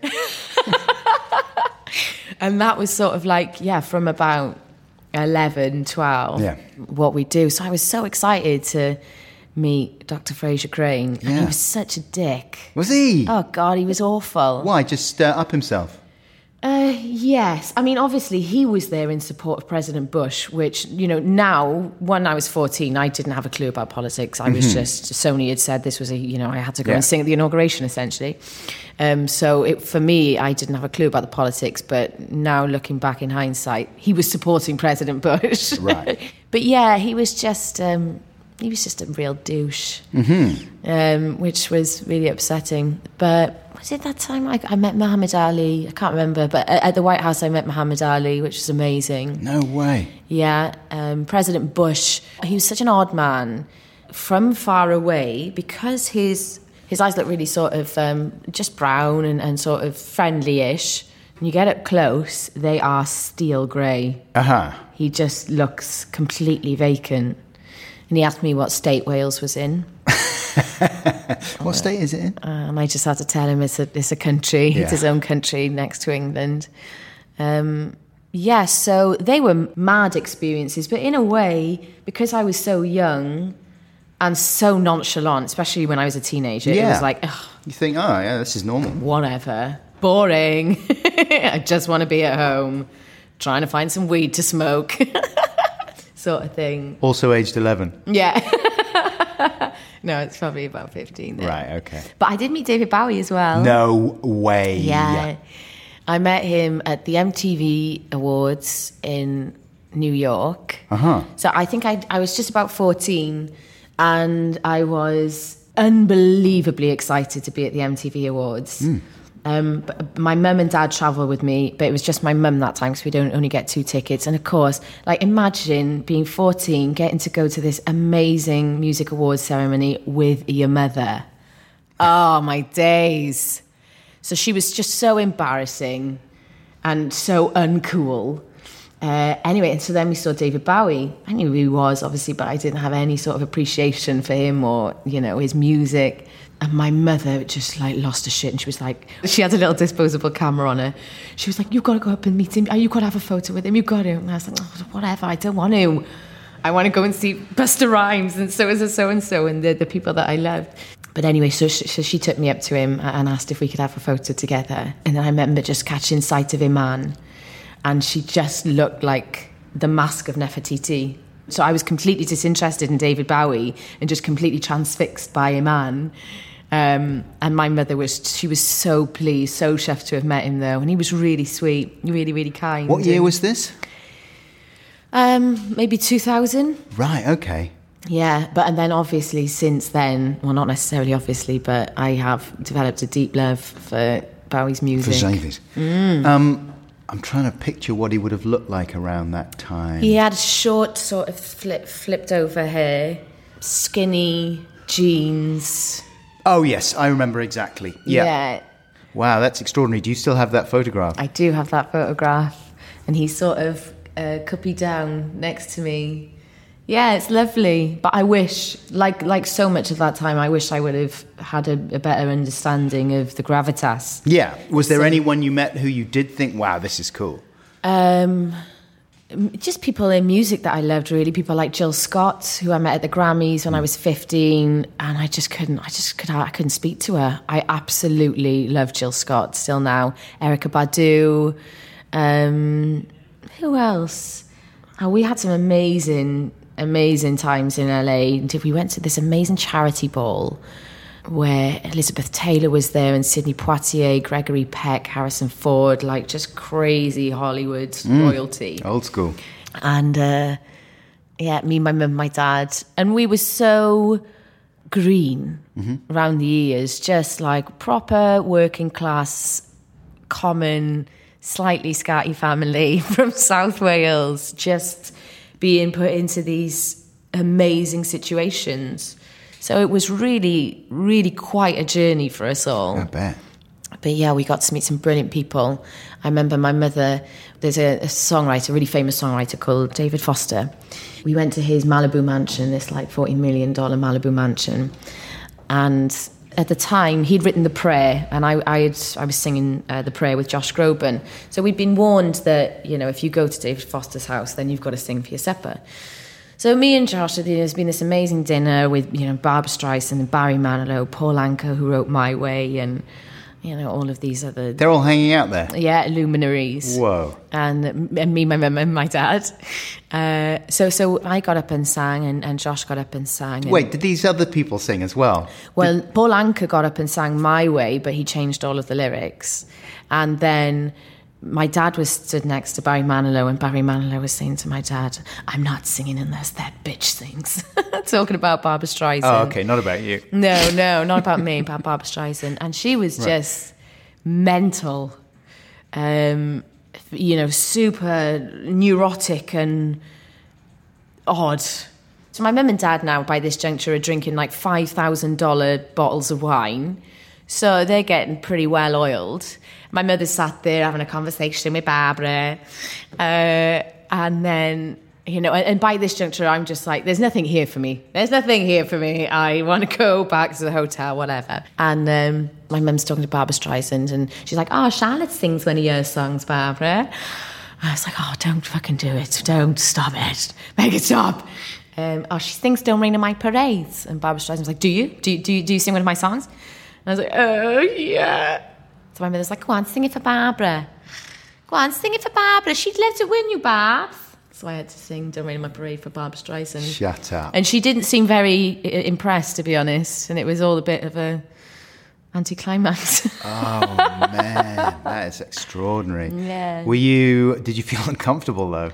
And that was sort of like, yeah, from about eleven, twelve, yeah. what we do. So I was so excited to meet Doctor Frasier Crane. Yeah. And he was such a dick. Was he? Oh, God, he was awful. Why? Just uh, up himself? Uh, yes. I mean, obviously, he was there in support of President Bush, which, you know, now, when I was fourteen, I didn't have a clue about politics. I was mm-hmm. just, Sony had said this was a, you know, I had to go yeah. and sing at the inauguration, essentially. Um, so it, for me, I didn't have a clue about the politics, but now looking back in hindsight, he was supporting President Bush. Right. But yeah, he was just... Um, He was just a real douche, mm-hmm. um, which was really upsetting. But was it that time I, I met Muhammad Ali? I can't remember. But at, at the White House, I met Muhammad Ali, which was amazing. No way. Yeah. Um, President Bush, he was such an odd man from far away because his his eyes look really sort of um, just brown and, and sort of friendly-ish. When you get up close, they are steel grey. Uh-huh. He just looks completely vacant. And he asked me what state Wales was in. What uh, state is it in? Uh, and I just had to tell him it's a, it's a country. Yeah. It's his own country next to England. Um, yeah, so they were mad experiences. But in a way, because I was so young and so nonchalant, especially when I was a teenager, yeah. it was like, ugh. You think, oh, yeah, this is normal. Whatever. Boring. I just want to be at home, trying to find some weed to smoke. Sort of thing. Also aged eleven? Yeah. No, it's probably about fifteen then. Right, okay. But I did meet David Bowie as well. No way. Yeah. I met him at the M T V Awards in New York. Uh-huh. So I think I, I was just about fourteen and I was unbelievably excited to be at the M T V Awards. Mm. Um, but my mum and dad travelled with me, but it was just my mum that time because we don't only get two tickets. And of course, like imagine being fourteen, getting to go to this amazing music awards ceremony with your mother. Oh, my days. So she was just so embarrassing and so uncool. Uh, anyway, and so then we saw David Bowie. I knew who he was, obviously, but I didn't have any sort of appreciation for him or, you know, his music. And my mother just like lost her shit and she was like, she had a little disposable camera on her. She was like, you've got to go up and meet him. You've got to have a photo with him. You've got to. And I was like, oh, whatever, I don't want to. I want to go and see Busta Rhymes and so is a so-and-so and the, the people that I loved. But anyway, so she, so she took me up to him and asked if we could have a photo together. And then I remember just catching sight of Iman. And she just looked like the mask of Nefertiti. So I was completely disinterested in David Bowie and just completely transfixed by Iman. Um, and my mother was, she was so pleased, so chuffed to have met him though. And he was really sweet, really, really kind. What year was this? Um, maybe two thousand. Right, okay. Yeah, but and then obviously since then, well, not necessarily obviously, but I have developed a deep love for Bowie's music. For David. Mm. Um, I'm trying to picture what he would have looked like around that time. He had short, sort of flip, flipped over hair, skinny jeans. Oh, yes, I remember exactly. Yeah. yeah. Wow, that's extraordinary. Do you still have that photograph? I do have that photograph. And he's sort of uh, cuppy down next to me. Yeah, it's lovely. But I wish, like like so much of that time, I wish I would have had a, a better understanding of the gravitas. Yeah. Was there so, anyone you met who you did think, wow, this is cool? Um... Just people in music that I loved, really. People like Jill Scott, who I met at the Grammys when I was fifteen, and I just couldn't. I just could. I couldn't speak to her. I absolutely love Jill Scott still now. Erykah Badu. Um, who else? Oh, we had some amazing, amazing times in L A. We went to this amazing charity ball where Elizabeth Taylor was there and Sidney Poitier, Gregory Peck, Harrison Ford, like just crazy Hollywood mm. royalty. Old school. And uh, yeah, me, my mum, my dad. And we were so green mm-hmm. around the ears, just like proper working class, common, slightly scatty family from South Wales, just being put into these amazing situations. So it was really, really quite a journey for us all. I bet. But yeah, we got to meet some brilliant people. I remember my mother, there's a, a songwriter, a really famous songwriter called David Foster. We went to his Malibu mansion, this like forty million dollars Malibu mansion. And at the time, he'd written The Prayer, and I I, had, I was singing uh, The Prayer with Josh Groban. So we'd been warned that, you know, if you go to David Foster's house, then you've got to sing for your supper. So me and Josh, there's been this amazing dinner with, you know, Barbra Streisand and Barry Manilow, Paul Anka, who wrote My Way, and, you know, all of these other... They're all hanging out there? Yeah, luminaries. Whoa. And, and me, my mum, and my dad. Uh, so so I got up and sang, and, and Josh got up and sang. And, Wait, did these other people sing as well? Well, did... Paul Anka got up and sang My Way, but he changed all of the lyrics. And then... my dad was stood next to Barry Manilow, and Barry Manilow was saying to my dad, I'm not singing unless that bitch sings. Talking about Barbra Streisand. Oh, okay, not about you. No, no, not about me, about Barbra Streisand. And she was right. just mental, um, you know, super neurotic and odd. So my mum and dad now, by this juncture, are drinking like five thousand dollars bottles of wine. So they're getting pretty well oiled. My mother sat there having a conversation with Barbara. Uh, and then, you know, and, and by this juncture, I'm just like, there's nothing here for me. There's nothing here for me. I want to go back to the hotel, whatever. And um, my mum's talking to Barbra Streisand, and she's like, oh, Charlotte sings one of your songs, Barbara. I was like, oh, don't fucking do it. Don't stop it. Make it stop. Um, oh, she sings Don't Rain on My Parades. And Barbra Streisand's like, do you? Do you, do you, do you sing one of my songs? And I was like, oh, yeah. So my mother's like, go on, sing it for Barbara. Go on, sing it for Barbara. She'd love to win you, Barbs. So I had to sing Don't Rain on My Parade for Barbra Streisand. Shut up. And she didn't seem very I- impressed, to be honest. And it was all a bit of a anticlimax. Oh, man. That is extraordinary. Yeah. Were you, did you feel uncomfortable, though?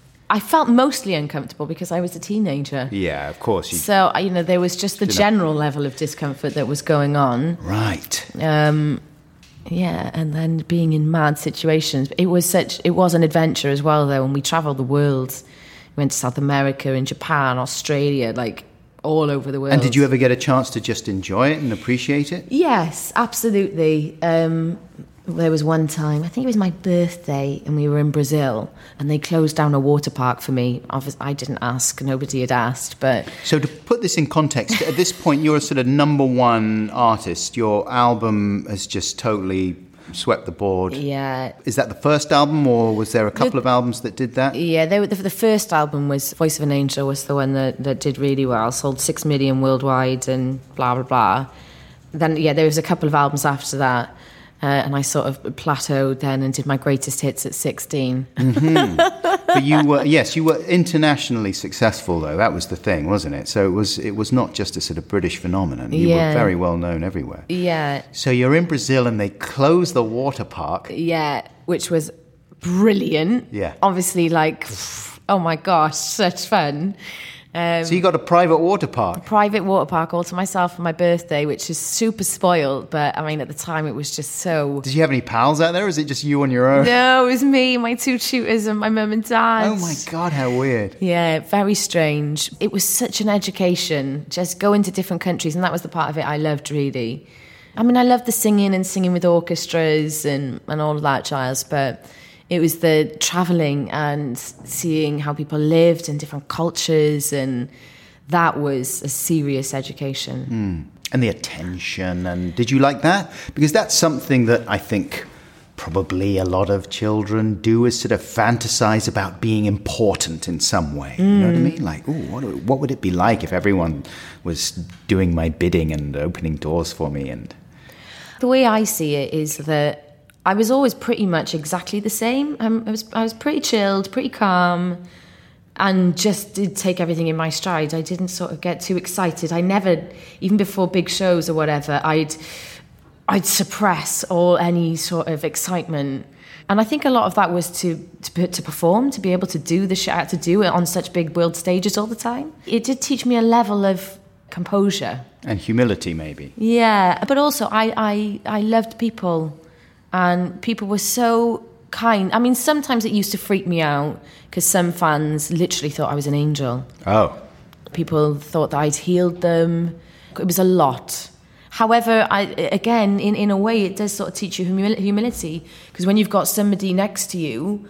I felt mostly uncomfortable because I was a teenager. Yeah, of course. You... So, you know, there was just the general level of discomfort that was going on. Right. Um, yeah, and then being in mad situations. It was such, it was an adventure as well, though, and we travelled the world. We went to South America and Japan, Australia, like all over the world. And did you ever get a chance to just enjoy it and appreciate it? Yes, absolutely. Um, there was one time, I think it was my birthday, and we were in Brazil, and they closed down a water park for me. I didn't ask, nobody had asked, but... So to put this in context, at this point you're a sort of number one artist. Your album has just totally swept the board. Yeah. Is that the first album, or was there a couple the, of albums that did that? Yeah, they were, the, the first album was Voice of an Angel, was the one that, that did really well, sold six million worldwide and blah, blah, blah. Then, yeah, there was a couple of albums after that. Uh, and I sort of plateaued then and did my greatest hits at sixteen. Mm-hmm. But you were, yes, you were internationally successful, though. That was the thing, wasn't it? So it was it was not just a sort of British phenomenon. You yeah. were very well known everywhere. Yeah. So you're in Brazil and they close the water park. Yeah, which was brilliant. Yeah. Obviously, like, oh my gosh, such fun. Um, so you got a private water park? Private water park all to myself for my birthday, which is super spoiled. But, I mean, at the time, it was just so... Did you have any pals out there, or is it just you on your own? No, it was me, my two tutors, and my mum and dad. Oh, my God, how weird. Yeah, very strange. It was such an education, just going to different countries, and that was the part of it I loved, really. I mean, I loved the singing and singing with orchestras and, and all of that jazz, but... It was the travelling and seeing how people lived in different cultures, and that was a serious education. Mm. And the attention, and did you like that? Because that's something that I think probably a lot of children do, is sort of fantasize about being important in some way. Mm. You know what I mean? Like, ooh, what, what would it be like if everyone was doing my bidding and opening doors for me? And the way I see it is that I was always pretty much exactly the same. Um, I was I was pretty chilled, pretty calm, and just did take everything in my stride. I didn't sort of get too excited. I never, even before big shows or whatever, I'd I'd suppress all any sort of excitement. And I think a lot of that was to to, to perform, to be able to do the shit I had to do it on such big world stages all the time. It did teach me a level of composure. And humility, maybe. Yeah, but also I I, I loved people. And people were so kind. I mean, sometimes it used to freak me out because some fans literally thought I was an angel. Oh. People thought that I'd healed them. It was a lot. However, I, again, in, in a way, it does sort of teach you humil- humility, because when you've got somebody next to you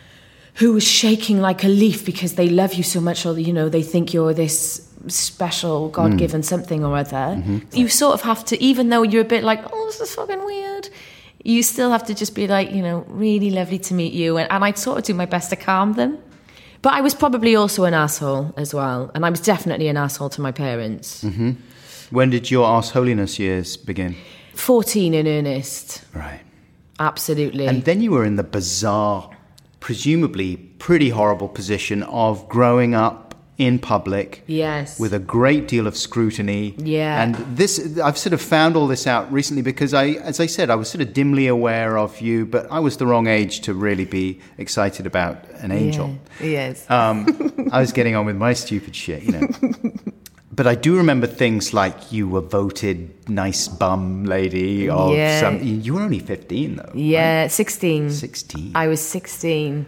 who is shaking like a leaf because they love you so much, or, you know, they think you're this special, God-given mm. something or other, mm-hmm. you sort of have to, even though you're a bit like, oh, this is fucking weird, you still have to just be like, you know, really lovely to meet you. And, and I'd sort of do my best to calm them. But I was probably also an asshole as well. And I was definitely an asshole to my parents. Mm-hmm. When did your arseholiness years begin? fourteen in earnest. Right. Absolutely. And then you were in the bizarre, presumably pretty horrible position of growing up in public, yes, with a great deal of scrutiny. Yeah. And this, I've sort of found all this out recently because I, as I said, I was sort of dimly aware of you, but I was the wrong age to really be excited about an angel. Yeah. Yes. Um, I was getting on with my stupid shit, you know. But I do remember things like you were voted nice bum lady of yeah. some. You were only fifteen though. Yeah, right? sixteen. Sixteen. I was sixteen.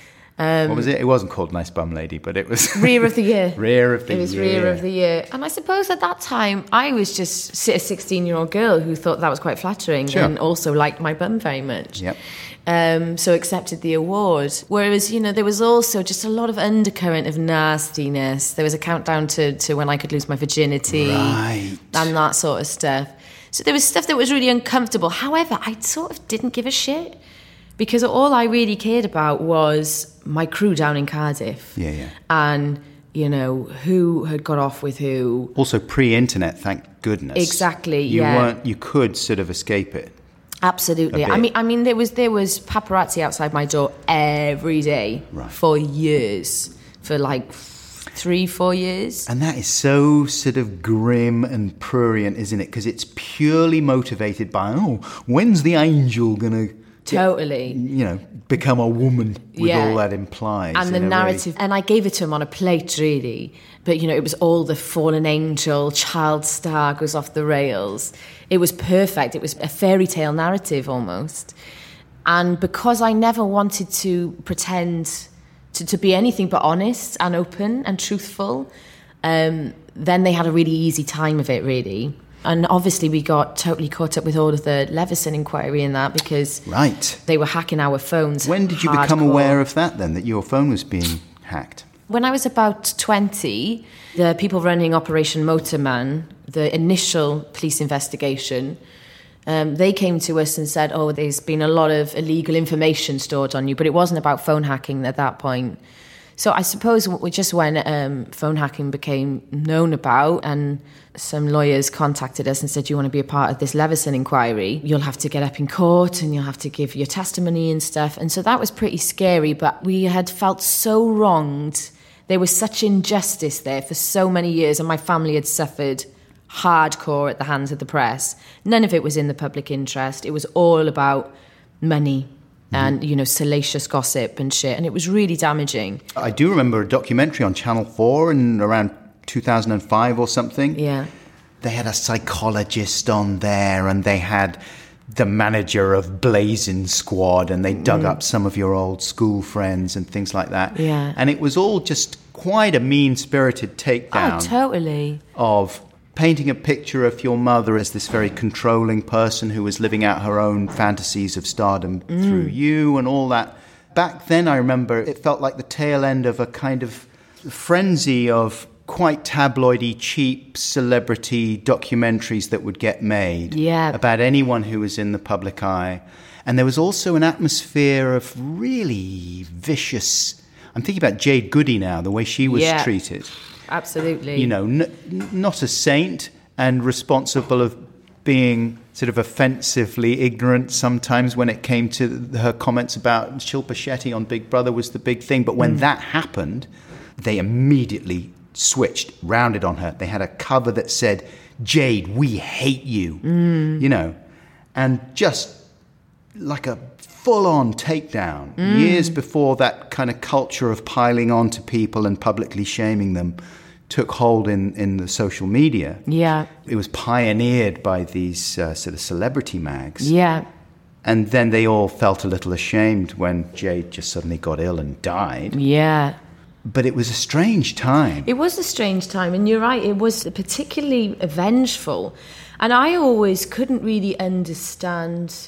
Um, what was it? It wasn't called Nice Bum Lady, but it was... Rear of the Year. Rear of the Year. It was Rear of the Year. And I suppose at that time, I was just a sixteen-year-old girl who thought that was quite flattering sure. and also liked my bum very much. Yep. Um, so accepted the award. Whereas, you know, there was also just a lot of undercurrent of nastiness. There was a countdown to, to when I could lose my virginity. Right. And that sort of stuff. So there was stuff that was really uncomfortable. However, I sort of didn't give a shit. Because all I really cared about was my crew down in Cardiff. Yeah, yeah. And, you know, who had got off with who. Also pre-internet, thank goodness. Exactly, you yeah. weren't. You could sort of escape it. Absolutely. I mean, I mean, there was there was paparazzi outside my door every day right. for years, for like three, four years. And that is so sort of grim and prurient, isn't it? Because it's purely motivated by, oh, when's the angel going to... Totally. You know, become a woman with yeah. all that implies. And the narrative. Really... And I gave it to him on a plate, really. But, you know, it was all the fallen angel, child star goes off the rails. It was perfect. It was a fairy tale narrative almost. And because I never wanted to pretend to, to be anything but honest and open and truthful, um, then they had a really easy time of it, really. And obviously we got totally caught up with all of the Leveson inquiry in that because right. they were hacking our phones. When did you hardcore. become aware of that then, that your phone was being hacked? When I was about twenty, the people running Operation Motorman, the initial police investigation, um, they came to us and said, oh, there's been a lot of illegal information stored on you, but it wasn't about phone hacking at that point. So I suppose just when um, phone hacking became known about and some lawyers contacted us and said, do you want to be a part of this Leveson inquiry? You'll have to get up in court and you'll have to give your testimony and stuff. And so that was pretty scary, but we had felt so wronged. There was such injustice there for so many years and my family had suffered hardcore at the hands of the press. None of it was in the public interest. It was all about money. And, you know, salacious gossip and shit. And it was really damaging. I do remember a documentary on Channel four in around two thousand five or something. Yeah. They had a psychologist on there and they had the manager of Blazing Squad and they dug mm. up some of your old school friends and things like that. Yeah. And it was all just quite a mean-spirited takedown. Oh, totally. Of... painting a picture of your mother as this very controlling person who was living out her own fantasies of stardom mm. through you and all that. Back then, I remember, it felt like the tail end of a kind of frenzy of quite tabloidy, cheap celebrity documentaries that would get made yeah. about anyone who was in the public eye. And there was also an atmosphere of really vicious... I'm thinking about Jade Goody now, the way she was yeah. treated. Absolutely. You know, n- not a saint and responsible of being sort of offensively ignorant sometimes when it came to her comments about Shilpa Shetty on Big Brother was the big thing. But when mm. that happened, they immediately switched, rounded on her. They had a cover that said, Jade, we hate you, mm. you know, and just like a full-on takedown. Mm. Years before that kind of culture of piling on to people and publicly shaming them took hold in, in the social media. Yeah. It was pioneered by these uh, sort of celebrity mags. Yeah. And then they all felt a little ashamed when Jade just suddenly got ill and died. Yeah. but it was a strange time. It was a strange time, and you're right, it was particularly vengeful. And I always couldn't really understand,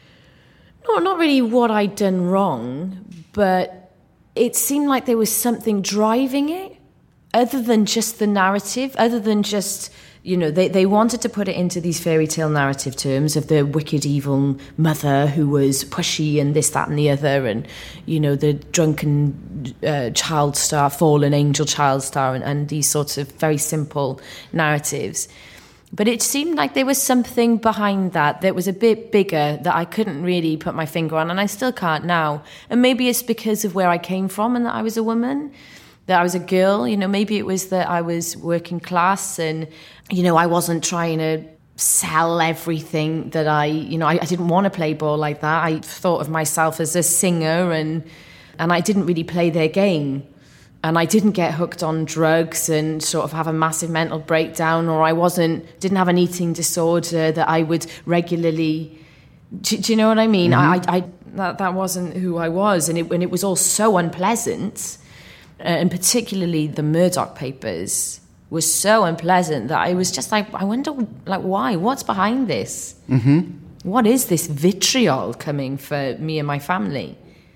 not, not really what I'd done wrong, but it seemed like there was something driving it, other than just the narrative, other than just, you know, they, they wanted to put it into these fairy tale narrative terms of the wicked, evil mother who was pushy and this, that and the other, and, you know, the drunken uh, child star, fallen angel child star, and, and these sorts of very simple narratives. But it seemed like there was something behind that that was a bit bigger that I couldn't really put my finger on, and I still can't now. And maybe it's because of where I came from and that I was a woman, that I was a girl. You know, maybe it was that I was working class and, you know, I wasn't trying to sell everything that I, you know, I, I didn't want to play ball like that. I thought of myself as a singer, and and I didn't really play their game. And I didn't get hooked on drugs and sort of have a massive mental breakdown, or I wasn't, didn't have an eating disorder that I would regularly, do, do you know what I mean? Mm-hmm. I, I, that, that wasn't who I was. And it, and it was all so unpleasant. Uh, and particularly the Murdoch papers was so unpleasant that I was just like, I wonder, like, why? What's behind this? Mm-hmm. What is this vitriol coming for me and my family?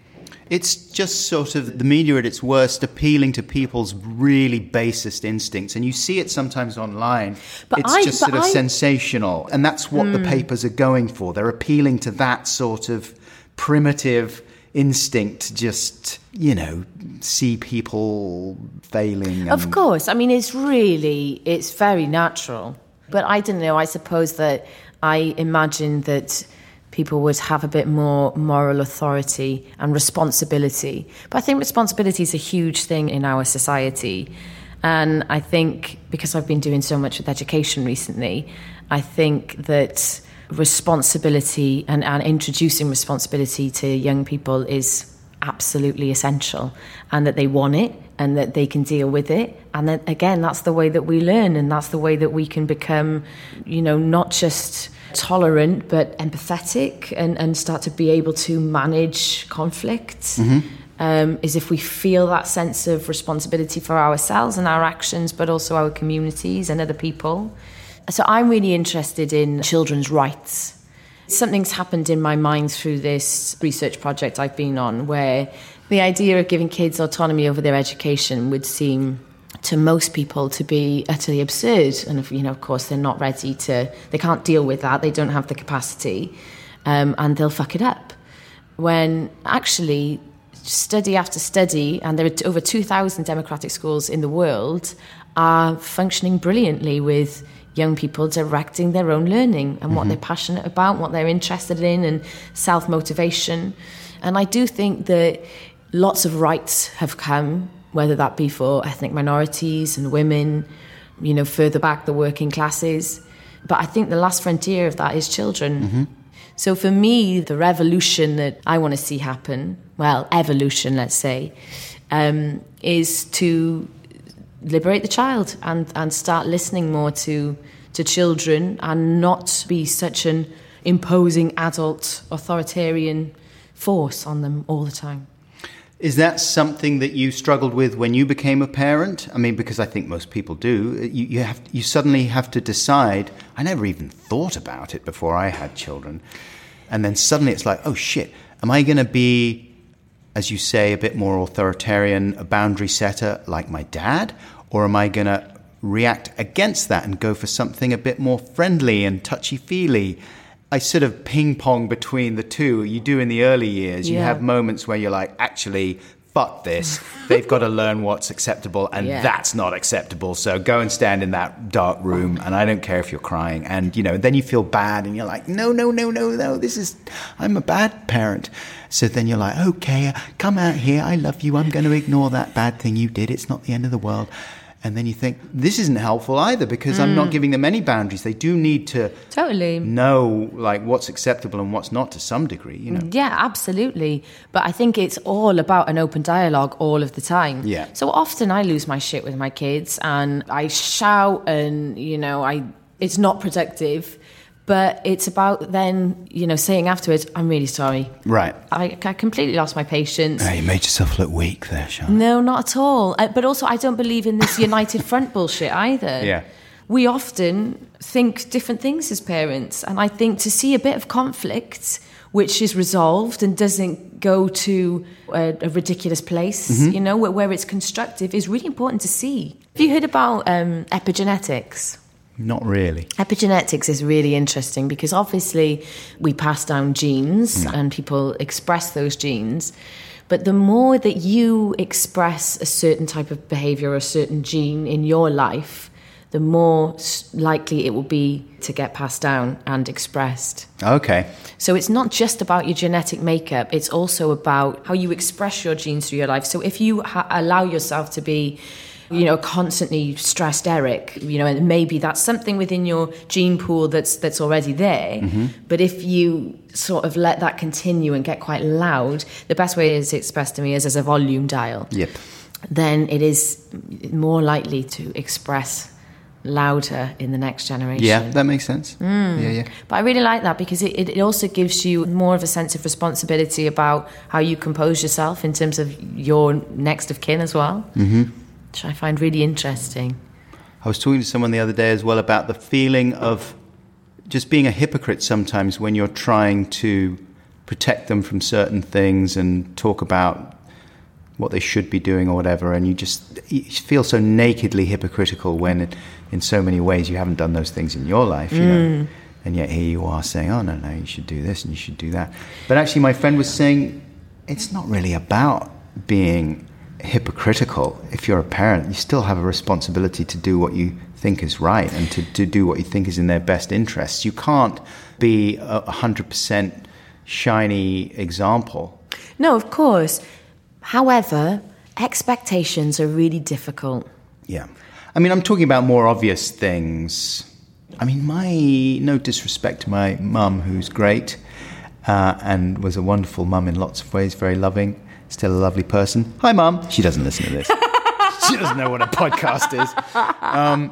It's just sort of the media at its worst, appealing to people's really basest instincts. And you see it sometimes online. But it's I, just sort of I, sensational. And that's what mm. the papers are going for. They're appealing to that sort of primitive instinct, just, you know, see people failing. And... Of course. I mean, it's really, it's very natural. But I don't know, I suppose that I imagined that people would have a bit more moral authority and responsibility. But I think responsibility is a huge thing in our society. And I think, because I've been doing so much with education recently, I think that responsibility and, and introducing responsibility to young people is absolutely essential, and that they want it and that they can deal with it. And that, again, that's the way that we learn, and that's the way that we can become, you know, not just tolerant but empathetic, and, and start to be able to manage conflicts. Mm-hmm. Um, is if we feel that sense of responsibility for ourselves and our actions, but also our communities and other people. So I'm really interested in children's rights. Something's happened in my mind through this research project I've been on, where the idea of giving kids autonomy over their education would seem to most people to be utterly absurd. And, you know, of course, they're not ready to, they can't deal with that. They don't have the capacity, um, and they'll fuck it up. When actually, study after study, and there are over two thousand democratic schools in the world, are functioning brilliantly with young people directing their own learning and what mm-hmm. they're passionate about, what they're interested in, and self-motivation. And I do think that lots of rights have come, whether that be for ethnic minorities and women, you know, further back, the working classes. But I think the last frontier of that is children. Mm-hmm. So for me, the revolution that I want to see happen, well, evolution, let's say, um, is to liberate the child and, and start listening more to, to children, and not be such an imposing adult authoritarian force on them all the time. Is that something that you struggled with when you became a parent? I mean, because I think most people do. You, you have you suddenly have to decide. I never even thought about it before I had children. And then suddenly it's like, oh, shit, am I going to be, as you say, a bit more authoritarian, a boundary setter like my dad? Or am I going to react against that and go for something a bit more friendly and touchy-feely? I sort of ping-pong between the two. You do in the early years. You yeah. have moments where you're like, actually, fuck this. They've got to learn what's acceptable, and yeah. that's not acceptable. So go and stand in that dark room, and I don't care if you're crying. And, you know, then you feel bad, and you're like, no, no, no, no, no, this is, I'm a bad parent. So then you're like, okay, come out here. I love you. I'm going to ignore that bad thing you did. It's not the end of the world. And then you think, this isn't helpful either, because mm. I'm not giving them any boundaries. They do need to totally know, like, what's acceptable and what's not to some degree, you know. Yeah, absolutely. But I think it's all about an open dialogue all of the time. Yeah. So often I lose my shit with my kids, and I shout, and, you know, I it's not productive. But it's about then, you know, saying afterwards, I'm really sorry. Right. I, I completely lost my patience. Oh, you made yourself look weak there, Charlotte. No, not at all. Uh, but also, I don't believe in this united front bullshit either. Yeah. We often think different things as parents. And I think to see a bit of conflict, which is resolved and doesn't go to a, a ridiculous place, mm-hmm. you know, where, where it's constructive, is really important to see. Have you heard about um, epigenetics? Not really. Epigenetics is really interesting because obviously we pass down genes mm. and people express those genes. But the more that you express a certain type of behavior or a certain gene in your life, the more likely it will be to get passed down and expressed. Okay. So it's not just about your genetic makeup, it's also about how you express your genes through your life. So if you ha- allow yourself to be, you know, constantly stressed Eric, you know, and maybe that's something within your gene pool that's that's already there. Mm-hmm. But if you sort of let that continue and get quite loud, the best way it's expressed to me is as a volume dial. Yep. Then it is more likely to express louder in the next generation. Yeah, that makes sense. Mm. Yeah, yeah. But I really like that because it, it also gives you more of a sense of responsibility about how you compose yourself in terms of your next of kin as well, mm-hmm. which I find really interesting. I was talking to someone the other day as well about the feeling of just being a hypocrite sometimes when you're trying to protect them from certain things and talk about what they should be doing or whatever, and you just you feel so nakedly hypocritical when it, in so many ways you haven't done those things in your life, you mm. know, and yet here you are saying, oh no no you should do this and you should do that. But actually my friend was saying it's not really about being hypocritical. If you're a parent, you still have a responsibility to do what you think is right and to, to do what you think is in their best interests. You can't be a one hundred percent shiny example. No, of course. However, expectations are really difficult. Yeah. I mean, I'm talking about more obvious things. I mean, my, no disrespect to my mum, who's great, uh, and was a wonderful mum in lots of ways, very loving, still a lovely person. Hi, Mum. She doesn't listen to this. She doesn't know what a podcast is. Um,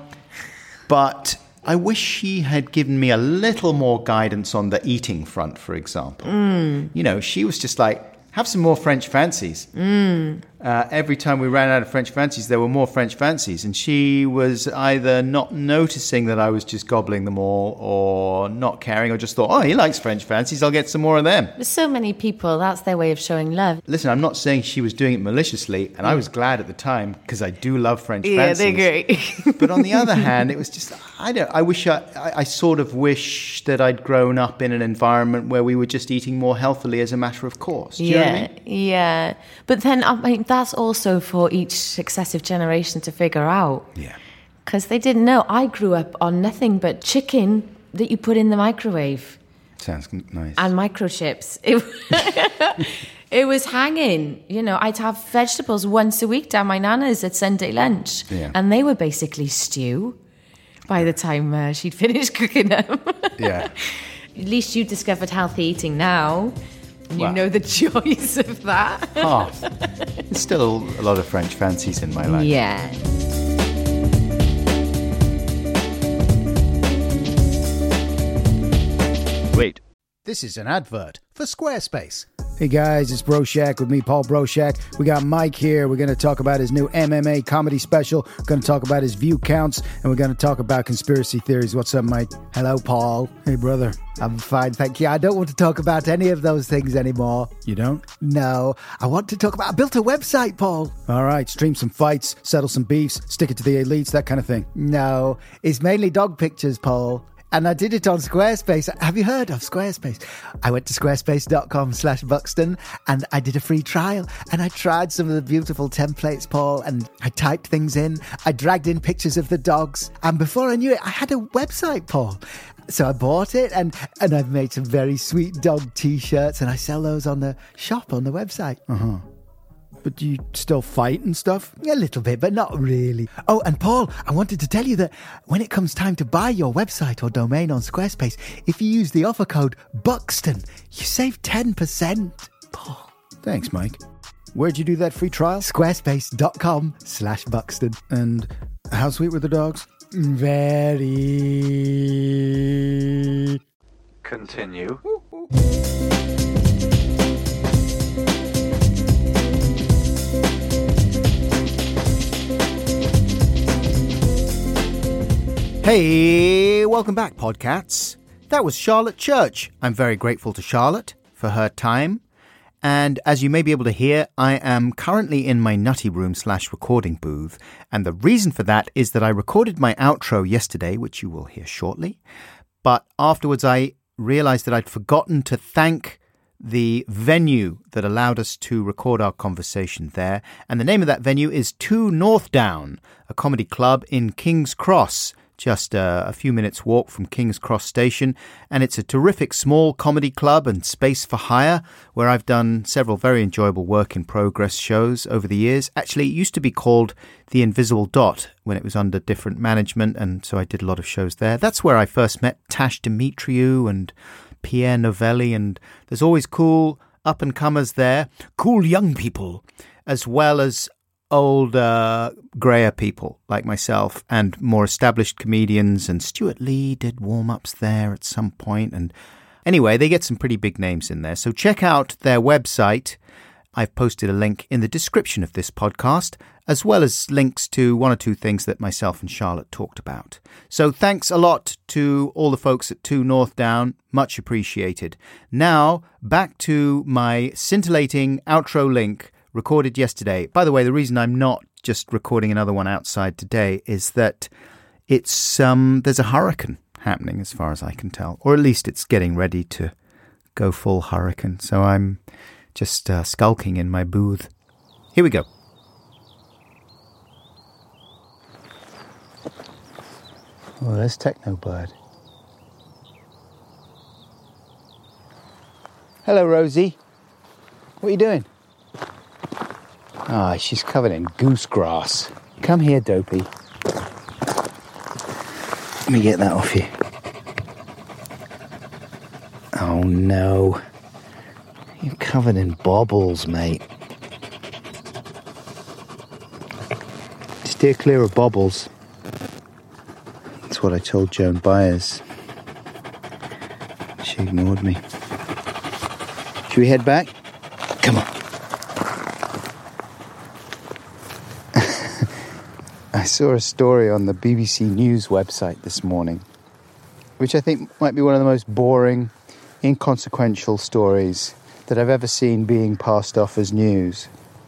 but I wish she had given me a little more guidance on the eating front, for example. Mm. You know, she was just like, have some more French fancies. Mm. Uh, every time we ran out of French fancies, there were more French fancies. And she was either not noticing that I was just gobbling them all or not caring or just thought, oh, he likes French fancies, I'll get some more of them. There's so many people, that's their way of showing love. Listen, I'm not saying she was doing it maliciously, and I was glad at the time because I do love French yeah, fancies. Yeah, they're great. But on the other hand, it was just, I don't, I wish, I, I, I sort of wish that I'd grown up in an environment where we were just eating more healthily as a matter of course. Do you yeah, know what I mean? Yeah. But then, I mean, that's also for each successive generation to figure out. Yeah. Because they didn't know. I grew up on nothing but chicken that you put in the microwave. Sounds nice. And microchips. It, it was hanging. You know, I'd have vegetables once a week down my nana's at Sunday lunch. Yeah. And they were basically stew by the time uh, she'd finished cooking them. Yeah. At least you discovered healthy eating now. You well, know the joys of that. Oh, there's still a lot of French fancies in my life. Yeah. Wait. This is an advert for Squarespace. Hey guys, it's Broshak with me, Paul Broshak. We got Mike here. We're going to talk about his new M M A comedy special. We're going to talk about his view counts, and we're going to talk about conspiracy theories. What's up, Mike? Hello, Paul. Hey, brother. I'm fine, thank you. I don't want to talk about any of those things anymore. You don't? No. I want to talk about... I built a website, Paul. All right. Stream some fights, settle some beefs, stick it to the elites, that kind of thing. No. It's mainly dog pictures, Paul. And I did it on Squarespace. Have you heard of Squarespace? I went to squarespace.com slash Buxton and I did a free trial. And I tried some of the beautiful templates, Paul, and I typed things in. I dragged in pictures of the dogs. And before I knew it, I had a website, Paul. So I bought it and, and I've made some very sweet dog t-shirts and I sell those on the shop on the website. Uh-huh. But do you still fight and stuff? A little bit, but not really. Oh, and Paul, I wanted to tell you that when it comes time to buy your website or domain on Squarespace, if you use the offer code Buxton, you save ten percent. Paul. Thanks, Mike. Where'd you do that free trial? Squarespace.com slash Buxton. And how sweet were the dogs? Very. Continue. Hey, welcome back, Podcats. That was Charlotte Church. I'm very grateful to Charlotte for her time. And as you may be able to hear, I am currently in my nutty room slash recording booth. And the reason for that is that I recorded my outro yesterday, which you will hear shortly. But afterwards, I realized that I'd forgotten to thank the venue that allowed us to record our conversation there. And the name of that venue is Two North Down, a comedy club in King's Cross, just uh, a few minutes walk from King's Cross Station. And it's a terrific small comedy club and space for hire where I've done several very enjoyable work in progress shows over the years. Actually, it used to be called The Invisible Dot when it was under different management, and so I did a lot of shows there. That's where I first met Tash Dimitriou and Pierre Novelli, and there's always cool up-and-comers there, cool young people, as well as old, uh, greyer people like myself and more established comedians, and Stuart Lee did warm-ups there at some point. And anyway, they get some pretty big names in there. So check out their website. I've posted a link in the description of this podcast, as well as links to one or two things that myself and Charlotte talked about. So thanks a lot to all the folks at Two North Down. Much appreciated. Now, back to my scintillating outro link recorded yesterday. By the way, the reason I'm not just recording another one outside today is that it's um there's a hurricane happening as far as I can tell, or at least it's getting ready to go full hurricane. So I'm just uh, skulking in my booth. Here we go. Oh, there's Technobird. Hello, Rosie. What are you doing? Ah, she's covered in goose grass. Come here, Dopey. Let me get that off you. Oh, no. You're covered in bobbles, mate. Steer clear of bobbles. That's what I told Joan Byers. She ignored me. Should we head back? Come on. I saw a story on the B B C News website this morning, which I think might be one of the most boring, inconsequential stories that I've ever seen being passed off as news.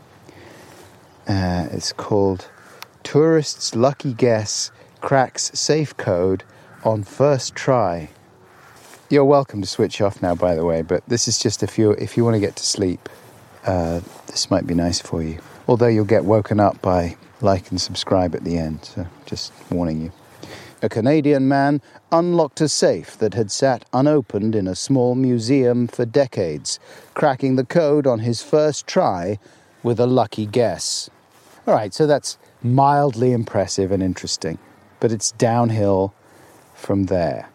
Uh, it's called Tourist's Lucky Guess Cracks Safe Code on First Try. You're welcome to switch off now, by the way, but this is just if you if you want to get to sleep, uh, this might be nice for you. Although you'll get woken up by like and subscribe at the end, so just warning you. A Canadian man unlocked a safe that had sat unopened in a small museum for decades, cracking the code on his first try with a lucky guess. All right, so that's mildly impressive and interesting, but it's downhill from there.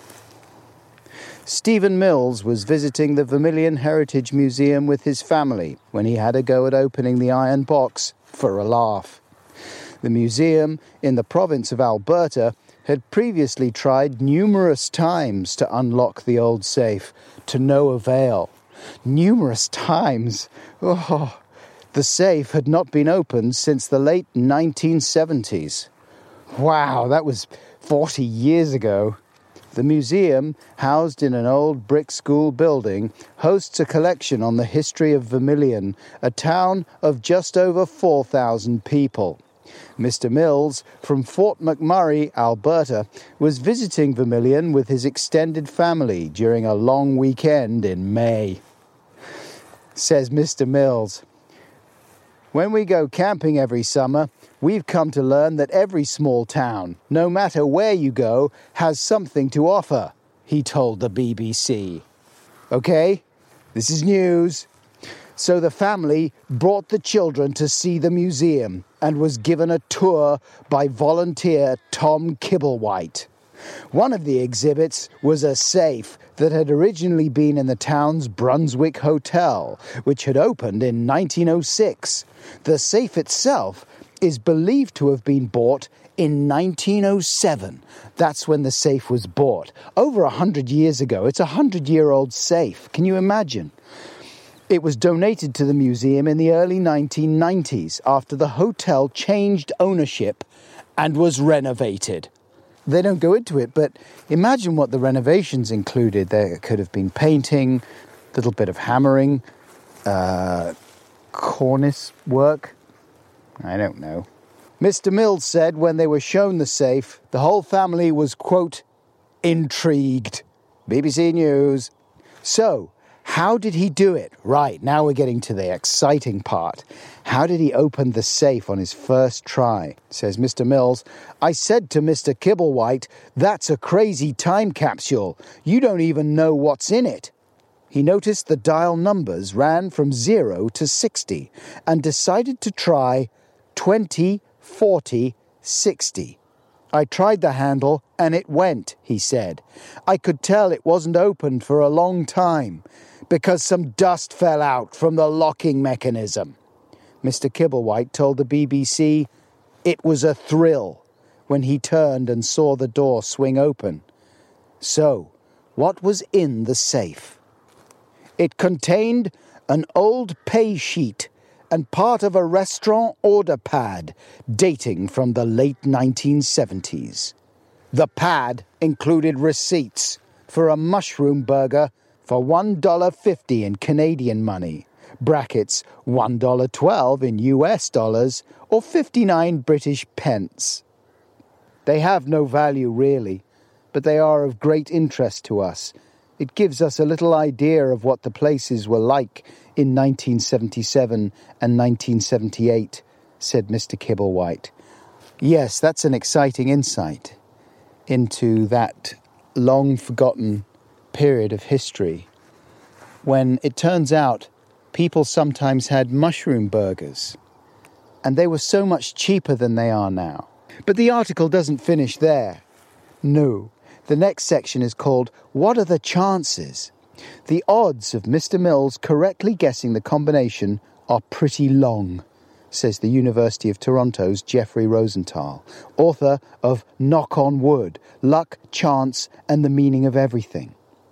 Stephen Mills was visiting the Vermilion Heritage Museum with his family when he had a go at opening the iron box for a laugh. The museum in the province of Alberta had previously tried numerous times to unlock the old safe, to no avail. Numerous times? Oh, the safe had not been opened since the late nineteen seventies. Wow, that was forty years ago. The museum, housed in an old brick school building, hosts a collection on the history of Vermilion, a town of just over four thousand people. Mister Mills, from Fort McMurray, Alberta, was visiting Vermilion with his extended family during a long weekend in May. Says Mister Mills, "When we go camping every summer, we've come to learn that every small town, no matter where you go, has something to offer," he told the B B C. Okay, this is news. So the family brought the children to see the museum and was given a tour by volunteer Tom Kibblewhite. One of the exhibits was a safe that had originally been in the town's Brunswick Hotel, which had opened in nineteen oh six. The safe itself is believed to have been bought in nineteen oh seven. That's when the safe was bought. Over a hundred years ago. It's a hundred-year-old safe. Can you imagine? It was donated to the museum in the early nineteen nineties after the hotel changed ownership and was renovated. They don't go into it, but imagine what the renovations included. There could have been painting, a little bit of hammering, uh, cornice work. I don't know. Mister Mills said when they were shown the safe, the whole family was, quote, intrigued. B B C News. So, how did he do it? Right, now we're getting to the exciting part. How did he open the safe on his first try? Says Mister Mills, I said to Mister Kibblewhite, that's a crazy time capsule. You don't even know what's in it. He noticed the dial numbers ran from zero to sixty and decided to try twenty, forty, sixty. I tried the handle and it went, he said. I could tell it wasn't opened for a long time because some dust fell out from the locking mechanism. Mister Kibblewhite told the B B C it was a thrill when he turned and saw the door swing open. So, what was in the safe? It contained an old pay sheet and part of a restaurant order pad dating from the late nineteen seventies. The pad included receipts for a mushroom burger for one dollar fifty in Canadian money, brackets one dollar twelve in U S dollars, or fifty-nine British pence. They have no value really, but they are of great interest to us. It gives us a little idea of what the places were like in nineteen seventy-seven and nineteen seventy-eight, said Mister Kibblewhite. Yes, that's an exciting insight into that long-forgotten period of history when it turns out people sometimes had mushroom burgers and they were so much cheaper than they are now. But the article doesn't finish there. No. The next section is called, What are the Chances? The odds of Mister Mills correctly guessing the combination are pretty long, says the University of Toronto's Jeffrey Rosenthal, author of Knock on Wood, Luck, Chance and the Meaning of Everything.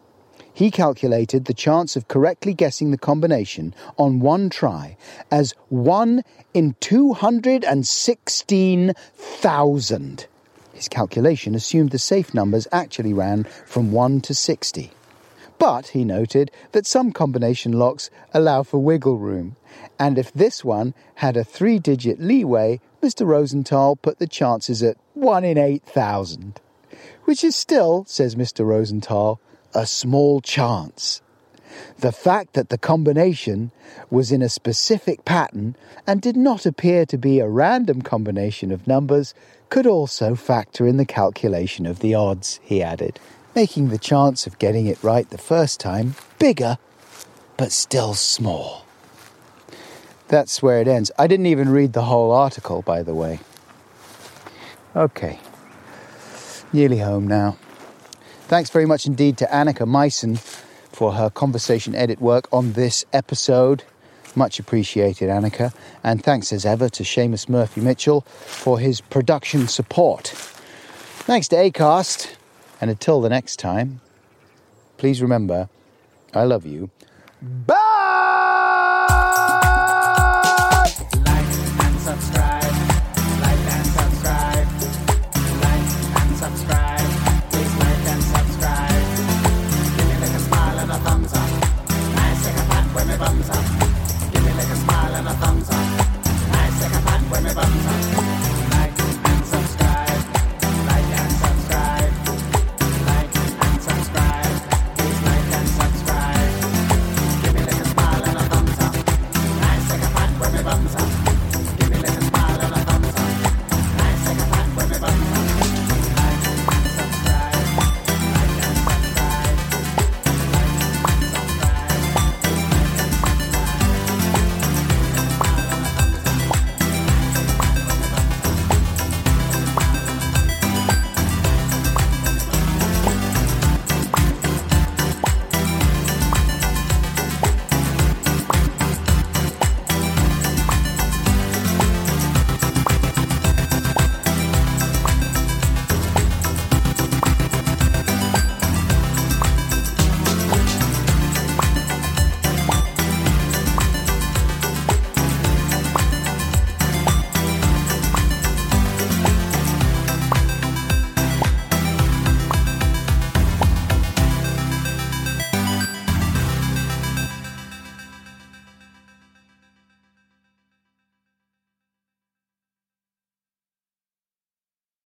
He calculated the chance of correctly guessing the combination on one try as one in two hundred sixteen thousand. His calculation assumed the safe numbers actually ran from one to sixty. But he noted that some combination locks allow for wiggle room, and if this one had a three-digit leeway, Mister Rosenthal put the chances at one in eight thousand, which is still, says Mister Rosenthal, a small chance. The fact that the combination was in a specific pattern and did not appear to be a random combination of numbers could also factor in the calculation of the odds, he added, making the chance of getting it right the first time bigger, but still small. That's where it ends. I didn't even read the whole article, by the way. Okay. Nearly home now. Thanks very much indeed to Annika Meissen for her conversation edit work on this episode. Much appreciated, Annika. And thanks as ever to Seamus Murphy-Mitchell for his production support. Thanks to Acast. And until the next time, please remember, I love you. Bye! Like and subscribe. Like and subscribe. Like and subscribe. Please like and subscribe. Give me like a smile and a thumbs up. Nice like a pat when my bum's up. Give me like a smile and a thumbs up. Nice like a pat when my bum's up. Like and subscribe. Like and subscribe. Like and subscribe. Please like and subscribe. Give me like a smile and a thumbs up. Nice like a pat when my bum's up.